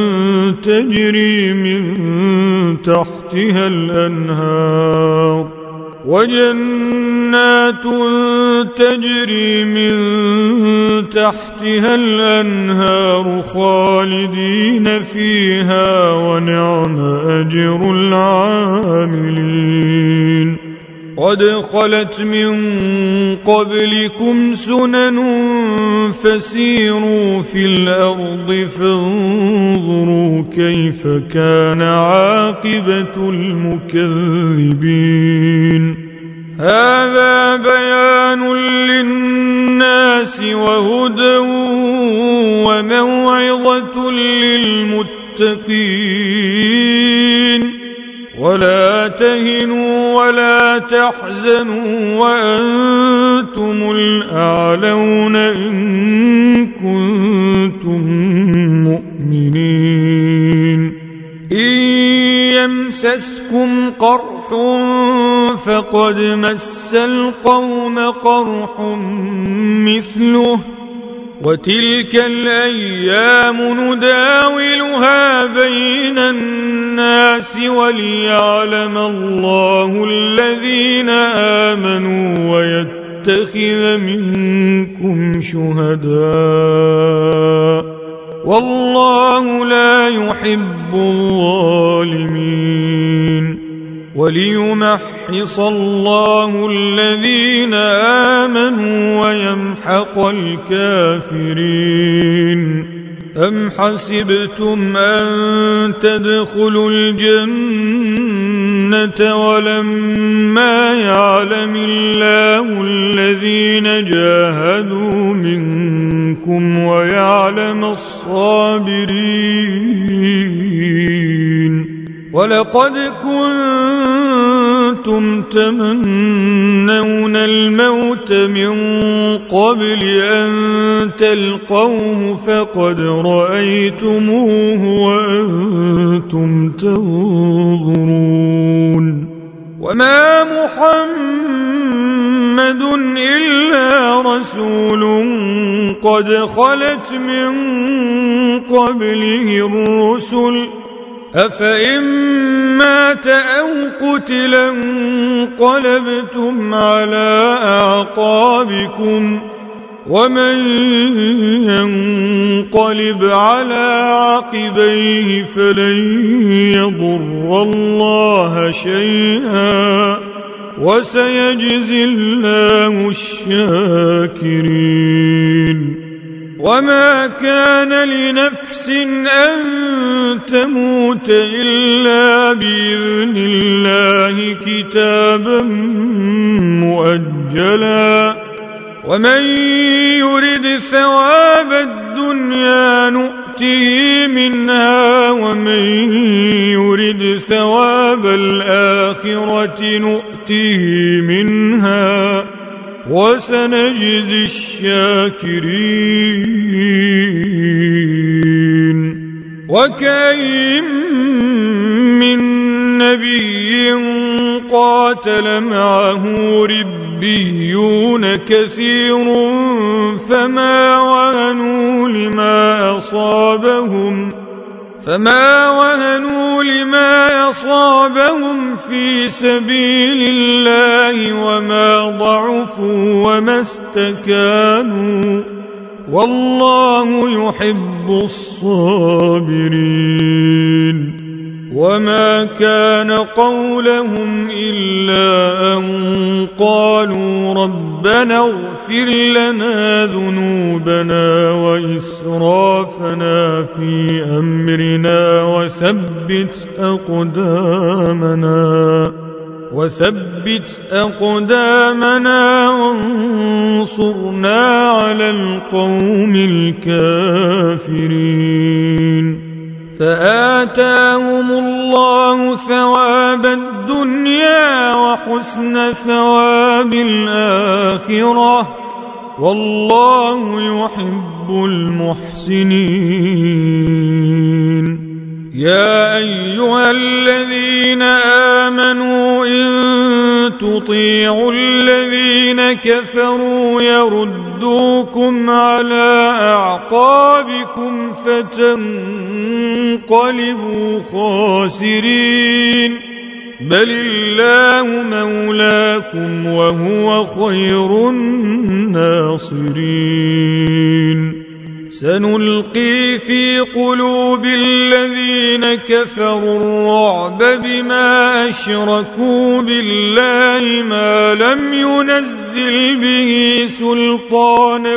تجري من تحتها الأنهار خالدين فيها ونعم أجر العاملين قد خلت من قبلكم سنن فسيروا في الأرض فانظروا كيف كان عاقبة المكذبين هذا بيان للناس وهدى وموعظة للمتقين ولا تهنوا ولا تحزنوا وأنتم الأعلون إن كنتم مؤمنين إن يمسسكم قرح فقد مس القوم قرح مثله وتلك الأيام نداولها بين الناس وليعلم الله الذين آمنوا ويتخذ منكم شهداء والله لا يحب الظالمين وليمحص الله الذين آمنوا ويمحق الكافرين أم حسبتم أن تدخلوا الجنة ولما يعلم الله الذين جاهدوا منكم ويعلم الصابرين ولقد كنتم تمنون الموت من قبل أن تلقوه فقد رأيتموه وأنتم تنظرون وما محمد إلا رسول قد خلت من قبله الرسل أفإن مات أو قتل انقلبتم على أعقابكم ومن ينقلب على عقبيه فلن يضر الله شيئا وسيجزي الله الشاكرين وما كان لنفس أن تموت إلا بإذن الله كتابا مؤجلا ومن يرد ثواب الدنيا نؤته منها ومن يرد ثواب الآخرة نؤته منها وسنجزي الشاكرين وكأين من نبي قاتل معه ربيون كثير فما وهنوا لما أصابهم في سبيل الله وما ضعفوا وما استكانوا والله يحب الصابرين وما كان قولهم إلا أن قالوا ربنا اغفر لنا ذنوبنا وإسرافنا في أمرنا وثبت أقدامنا وانصرنا على القوم الكافرين فآتاهم الله ثواب الدنيا وحسن ثواب الآخرة والله يحب المحسنين يا أيها الذين آمنوا إن تطيعوا الذين كفروا يردوكم على أعقابكم فتنقلبوا خاسرين بل الله مولاكم وهو خير الناصرين سنلقي في قلوب الذين كفروا الرعب بما أشركوا بالله ما لم ينزل به سلطانا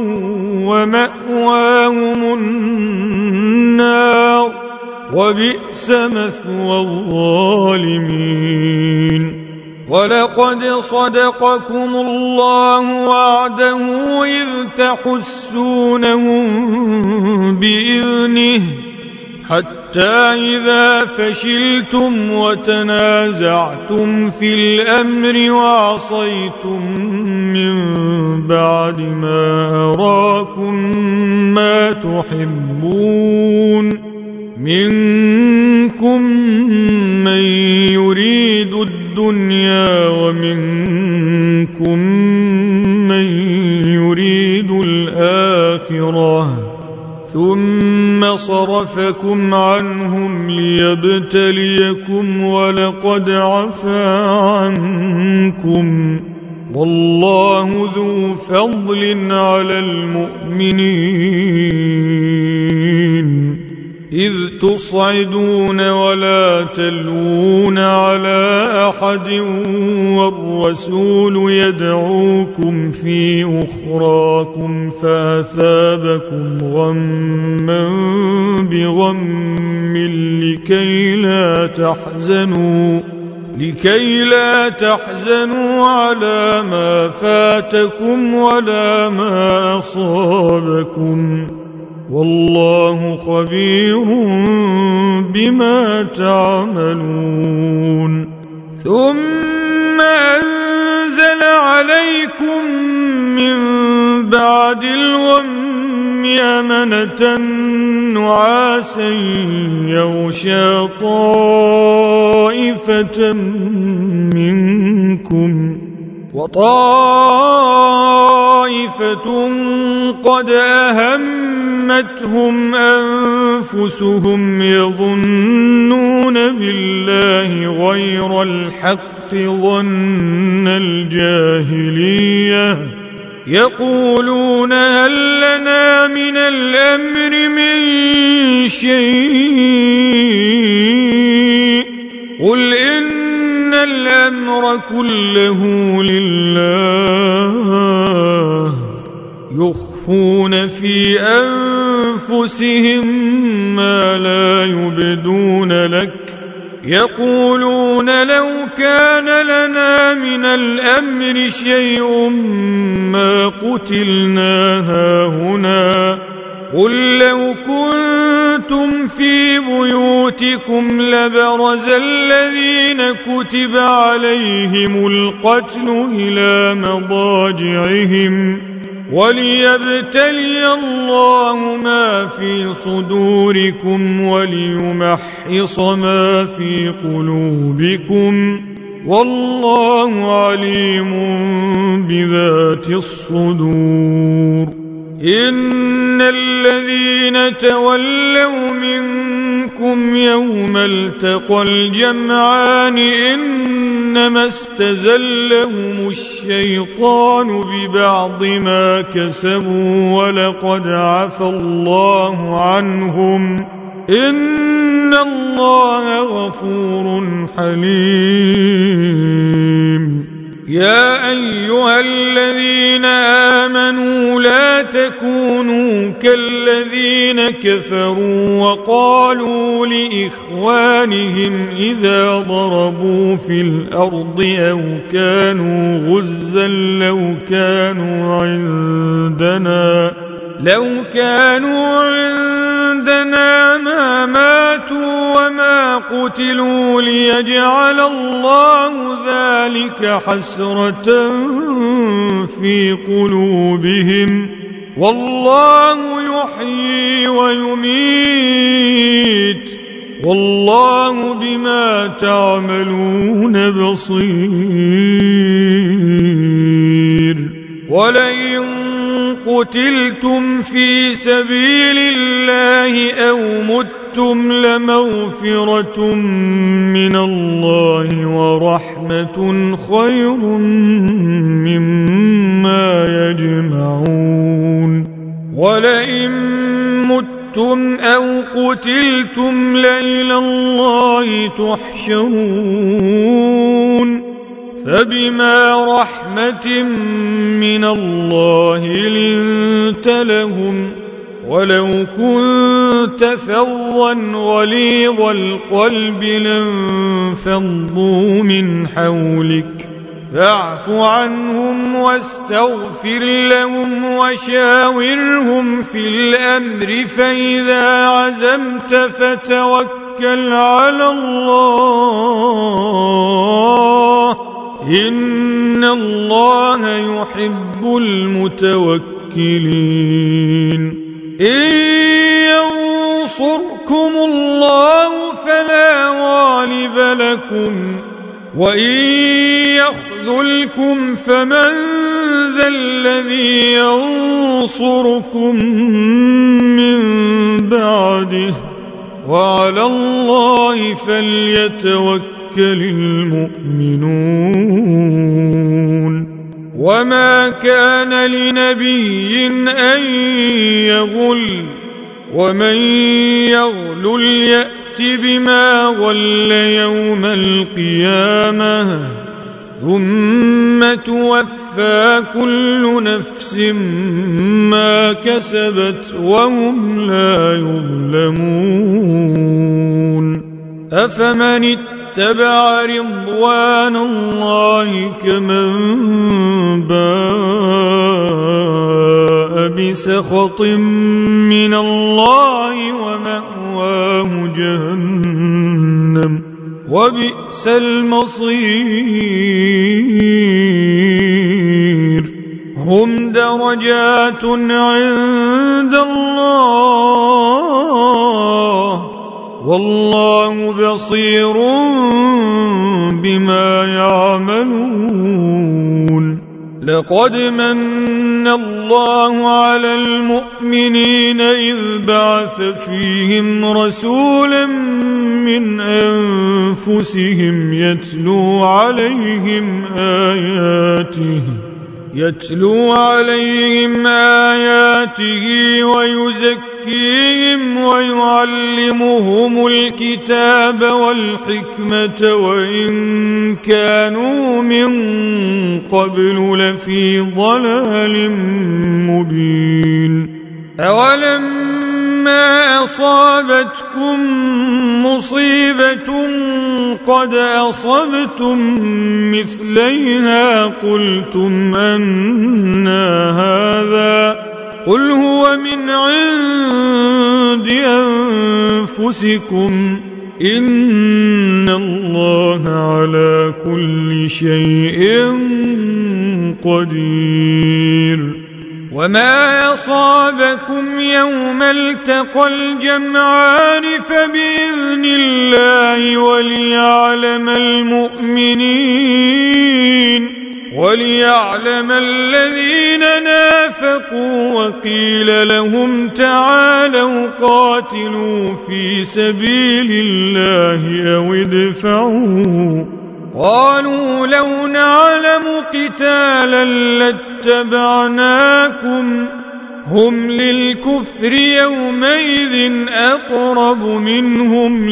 ومأواهم النار وبئس مثوى الظالمين ولقد صدقكم الله وعده إذ تحسونهم بإذنه حتى إذا فشلتم وتنازعتم في الأمر وعصيتم من بعد ما أراكم ما تحبون منكم من يريد الدنيا ومنكم من يريد الآخرة ثم صرفكم عنهم ليبتليكم ولقد عفا عنكم والله ذو فضل على المؤمنين إذ تصعدون ولا تلوون على أحد والرسول يدعوكم في أخراكم فأثابكم غما بغم لكي لا تحزنوا على ما فاتكم ولا ما أصابكم والله خبير بما تعملون ثم أنزل عليكم من بعد الغم أمنة نعاسا يغشى طائفة منكم وطائفة قد أهمتهم أنفسهم يظنون بالله غير الحق ظن الجاهلية يقولون هل لنا من الأمر من شيء قل إن الأمر كله لله يخفون في أنفسهم ما لا يبدون لك يقولون لو كان لنا من الأمر شيء ما قتلنا هاهنا قل لو كنتم في بيوتكم لبرز الذين كتب عليهم القتل إلى مضاجعهم وليبتلي الله ما في صدوركم وليمحص ما في قلوبكم والله عليم بذات الصدور إن الذين تولوا منكم يوم التقى الجمعان إنما استزلهم الشيطان ببعض ما كسبوا ولقد عفا الله عنهم إن الله غفور حليم يا أيها الذين آمنوا لا تكونوا كالذين كفروا وقالوا لإخوانهم إذا ضربوا في الأرض أو كانوا غزا لو كانوا عندنا ما ماتوا وما قتلوا ليجعل الله ذلك حسرة في قلوبهم والله يحيي ويميت والله بما تعملون بصير ولئن قتلتم في سبيل الله أو متم لمغفرة من الله ورحمة خير مما يجمعون ولئن متم أو قتلتم لإلى الله تحشرون فبما رحمة من الله لنت لهم ولو كنت فظا غليظ القلب لانفضوا من حولك فاعف عنهم واستغفر لهم وشاورهم في الأمر فإذا عزمت فتوكل على الله إن الله يحب المتوكلين إن ينصركم الله فلا غالب لكم وإن يخذلكم فمن ذا الذي ينصركم من بعده وعلى الله فليتوكل المؤمنون وما كان لنبي أن يغل ومن يغل يأت بما غل يوم القيامة ثم توفى كل نفس ما كسبت وهم لا يظلمون أفمن اتبع رضوان الله كمن باء بسخط من الله ومأواه جهنم وبئس المصير هم درجات عند الله والله بصير بما يعملون لقد من الله على المؤمنين إذ بعث فيهم رسولا من أنفسهم يتلو عليهم آياته ويزكيهم ويعلمهم الكتاب والحكمة وإن كانوا من قبل لفي ضلال مبين أولما أصابتكم مصيبة قد أصبتم مثليها قلتم أنى هذا قل هو من عند أنفسكم إن الله على كل شيء قدير وما أصابكم يوم التقى الجمعان فبإذن الله وليعلم الذين نافقوا وقيل لهم تعالوا قاتلوا في سبيل الله أو ادفعوا قالوا لو نعلم قتالا لاتبعناكم هم للكفر يومئذ أقرب منهم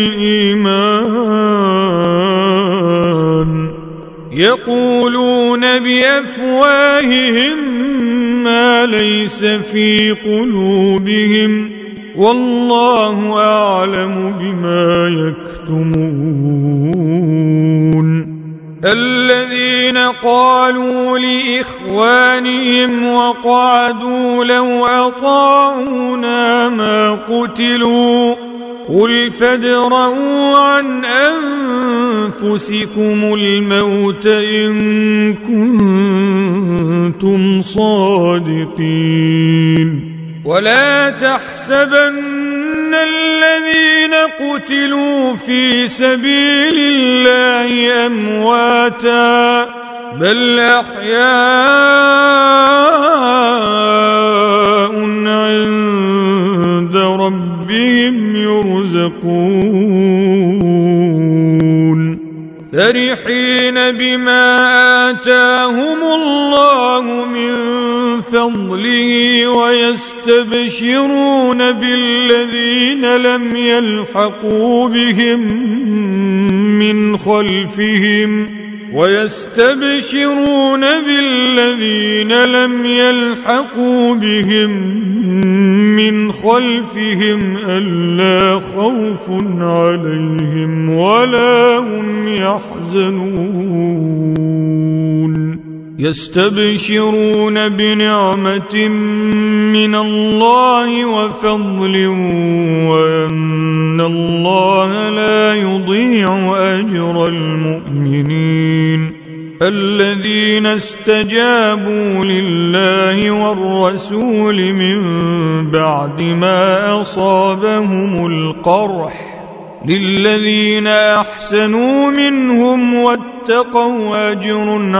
للإيمان يقولون بأفواههم ما ليس في قلوبهم والله أعلم بما يكتمون الذين قالوا لإخوانهم وقعدوا لو أطاعونا ما قتلوا قل فادرءوا عن أنفسكم الموت إن كنتم صادقين ولا تحسبن الذين قتلوا في سبيل الله أمواتا بل أحياء عند ربهم يرزقون فرحين بما آتاهم الله من فضله ويستبشرون بالذين لم يلحقوا بهم من خلفهم ألا خوف عليهم ولا هم يحزنون يستبشرون بنعمة من الله وفضل وأن الله لا يضيع أجر المؤمنين الذين استجابوا لله والرسول من بعد ما أصابهم القرح للذين أحسنوا منهم واتقوا أجر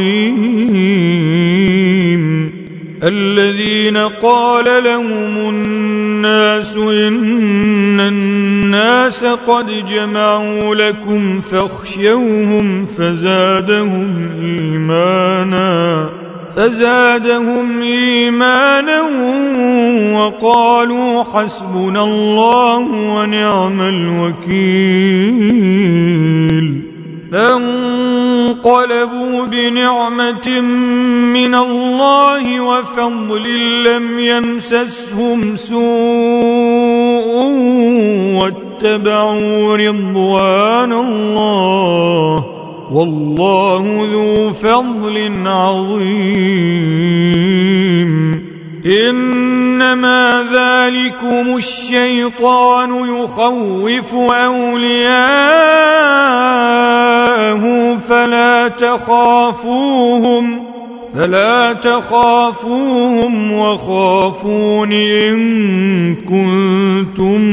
عظيم. الذين قال لهم الناس إن الناس قد جمعوا لكم فاخشوهم فزادهم إيمانا وقالوا حسبنا الله ونعم الوكيل. فانقلبوا بنعمة من الله وفضل لم يمسسهم سوء واتبعوا رضوان الله والله ذو فضل عظيم. إنما ذلكم الشيطان يخوف أولياءه فلا تخافوهم وخافون إن كنتم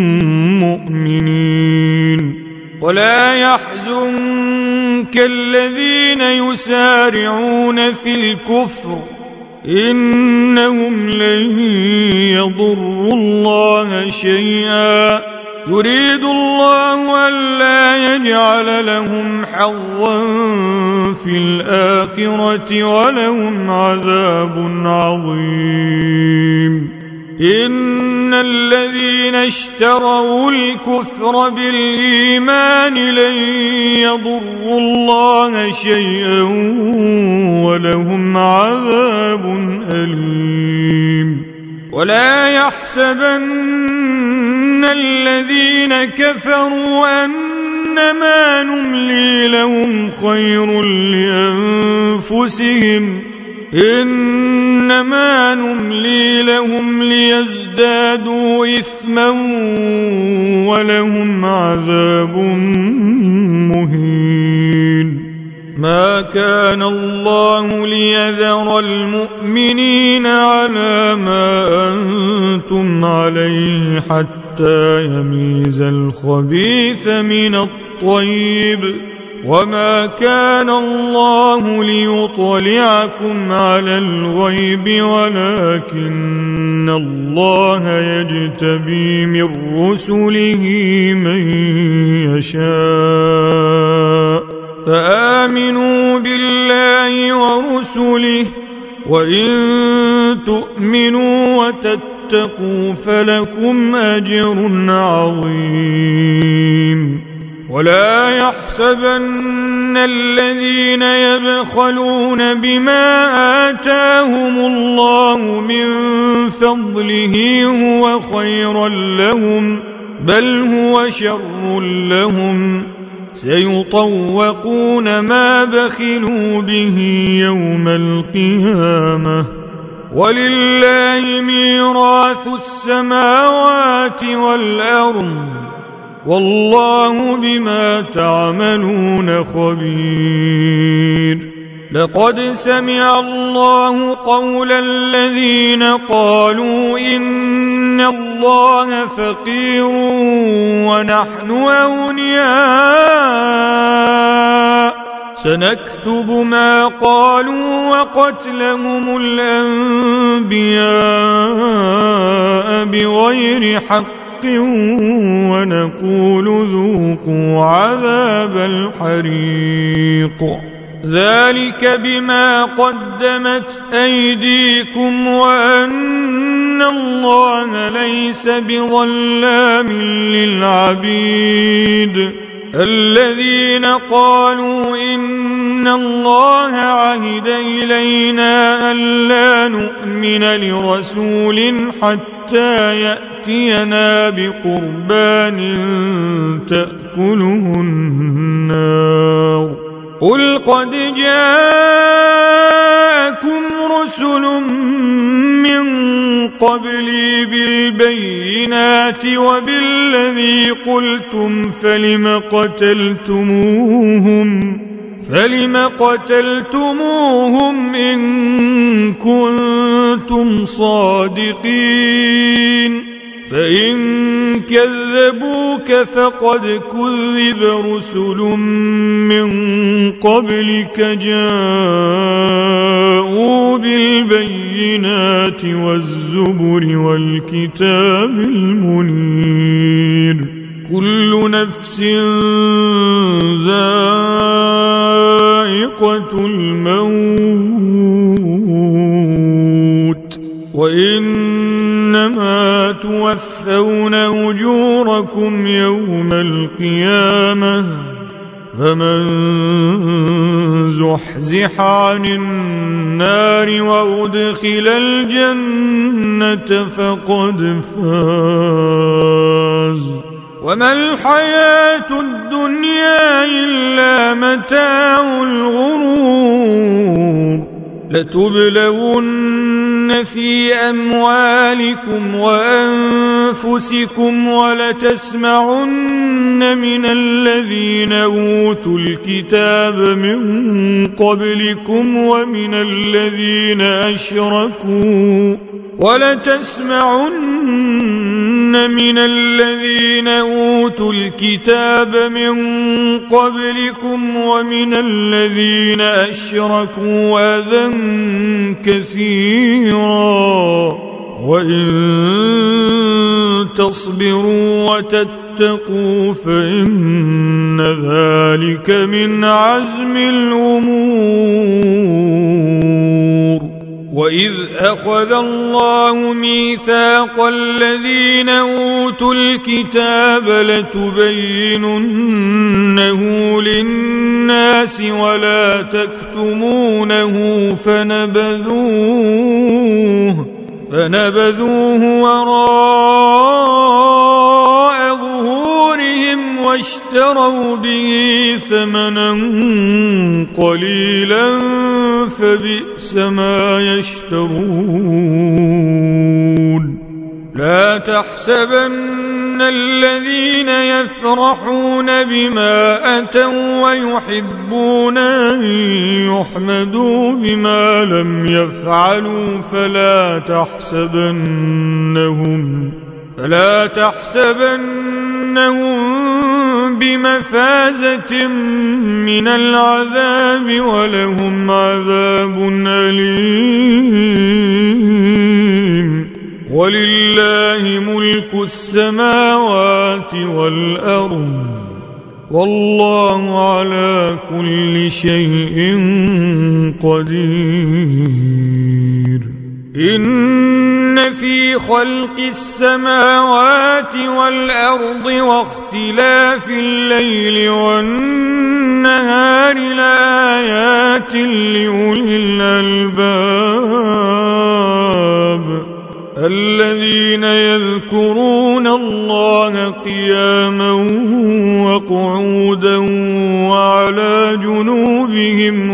مؤمنين. ولا يحزنك الذين يسارعون في الكفر إنهم لن يضروا الله شيئا يريد الله ألا يجعل لهم حظا في الآخرة ولهم عذاب عظيم. إن الذين اشتروا الكفر بالإيمان لن يضروا الله شيئا ولهم عذاب أليم. ولا يحسبن الذين كفروا أنما نملي لهم خير لأنفسهم إنما نملي لهم ليزدادوا إثما ولهم عذاب مهين. ما كان الله ليذر المؤمنين على ما أنتم عليه حتى يميز الخبيث من الطيب وما كان الله ليطلعكم على الغيب ولكن الله يجتبي من رسله من يشاء فآمنوا بالله ورسله وإن تؤمنوا وتتقوا فلكم أجر عظيم. ولا يحسبن الذين يبخلون بما آتاهم الله من فضله هو خيرا لهم بل هو شر لهم سيطوقون ما بخلوا به يوم القيامة ولله ميراث السماوات والأرض والله بما تعملون خبير. لقد سمع الله قول الذين قالوا إن الله فقير ونحن أغنياء سنكتب ما قالوا وقتلهم الأنبياء بغير حق ونقول ذوقوا عذاب الحريق ذلك بما قدمت أيديكم وأن الله ليس بظلام للعبيد. الذين قالوا إن الله عهد إلينا ألا نؤمن لرسول حتى يأتينا بقربان تأكله النار قل قد جاءكم رسل من قبلي بالبينات وبالذي قلتم فلم قتلتموهم إن كنتم صادقين فإن كذبوك فقد كذب رسل من قبلك جاءوا بالبينات والزبر والكتاب المنير كل نفس ذائقة الموت وإنما توفون أجوركم يوم القيامة فمن زحزح عن النار وأدخل الجنة فقد فاز وما الحياة الدنيا إلا متاع الغرور لتبلون في أموالكم وأنفسكم ولتسمعن من الذين أوتوا الكتاب من قبلكم ومن الذين أشركوا ولتسمعن من الذين أوتوا الكتاب من قبلكم ومن الذين أشركوا أذى كثيرا وإن تصبروا وتتقوا فإن ذلك من عزم الأمور وإذ أخذ الله ميثاق الذين أوتوا الكتاب لتبيننه للناس ولا تكتمونه فنبذوه وراء ظهورهم واشتروا به ثمنا قليلا فبئس ما يشترون لا تحسبن الذين يفرحون بما أتوا ويحبون أن يحمدوا بما لم يفعلوا فلا تحسبنهم بمفازة من العذاب ولهم عذاب أليم ولله ملك السماوات والأرض والله على كل شيء قدير إن في خلق السماوات والأرض واختلاف الليل والنهار لآيات لأولي الألباب الذين يذكرون الله قياما وقعودا وعلى جنوبهم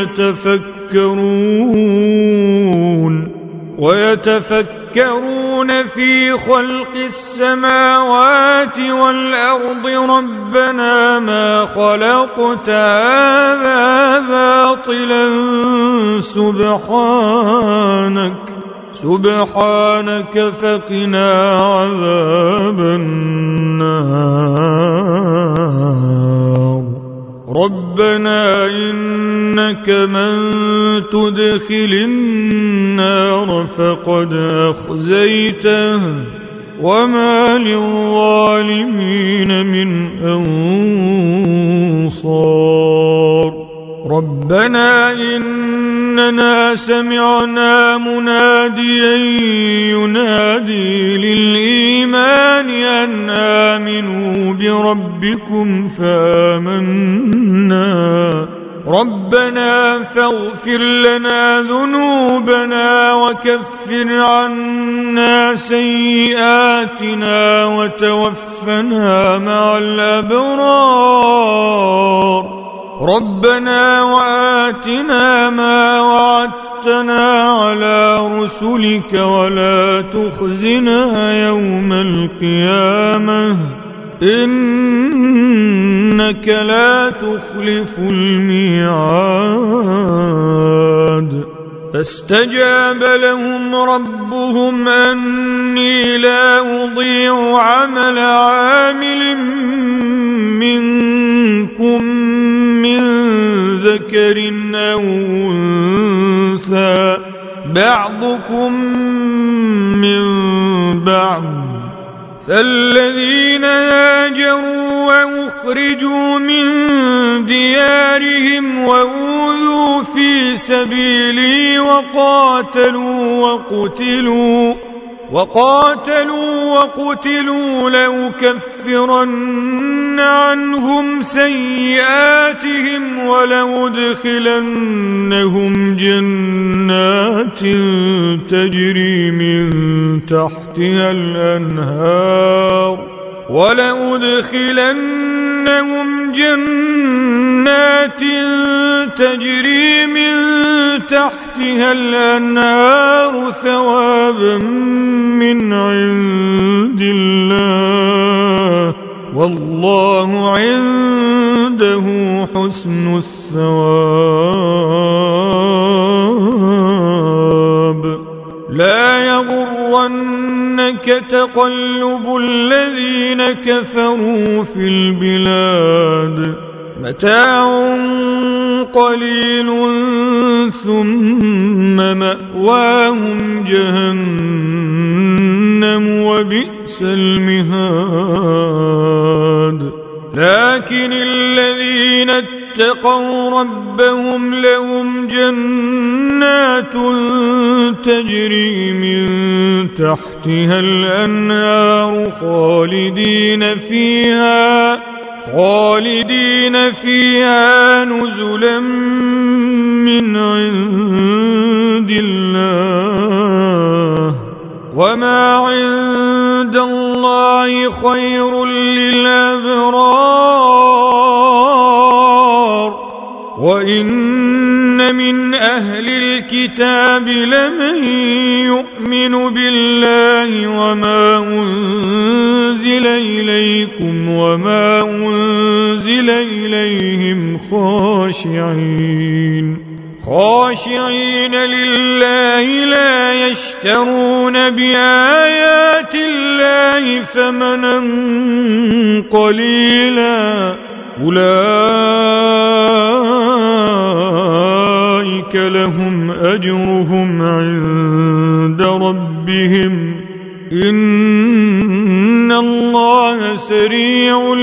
ويتفكرون في خلق السماوات والأرض ربنا ما خلقت هذا باطلا سبحانك فقنا عذاب النار ربنا إنك من تدخل النار فقد أخزيته وما للظالمين من أنصار ربنا إننا سمعنا مناديا ينادي للإيمان أن آمنوا بربكم فآمنا ربنا فاغفر لنا ذنوبنا وكفر عنا سيئاتنا وتوفنا مع الأبرار ربنا وآتنا ما وعدتنا على رسلك ولا تخزنا يوم القيامة إنك لا تخلف الميعاد فاستجاب لهم ربهم أني لا أضيع عمل فالذين هاجروا وأخرجوا من ديارهم وأوذوا في سبيلي وقاتلوا وقتلوا لأكفرن عنهم سيئاتهم ولأدخلنهم جنات تجري من تحتها الأنهار ثوابا من عند الله والله عنده حسن الثواب. لا يغرنك تقلب الذين كفروا في البلاد متاع قليل ثم مأواهم جهنم وبئس المهاد. لكن الذين اتقوا ربهم لهم جنات تجري من تحتها الأنهار خالدين فيها نزلا من عند الله وما عند الله خير للأبرار. وإن من أهل الكتاب لمن يؤمن بالله وما أنزل إليكم وما أنزل إليهم خاشعين لله لا يشترون بآيات الله ثمنا قليلا أولئك لهم أجرهم عند ربهم إن الله سريع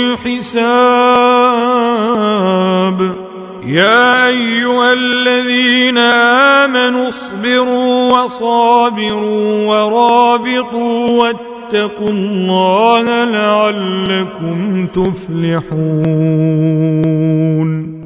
الحساب. يا أيها الذين آمنوا اصبروا وصابروا ورابطوا واتقوا الله لعلكم تفلحون.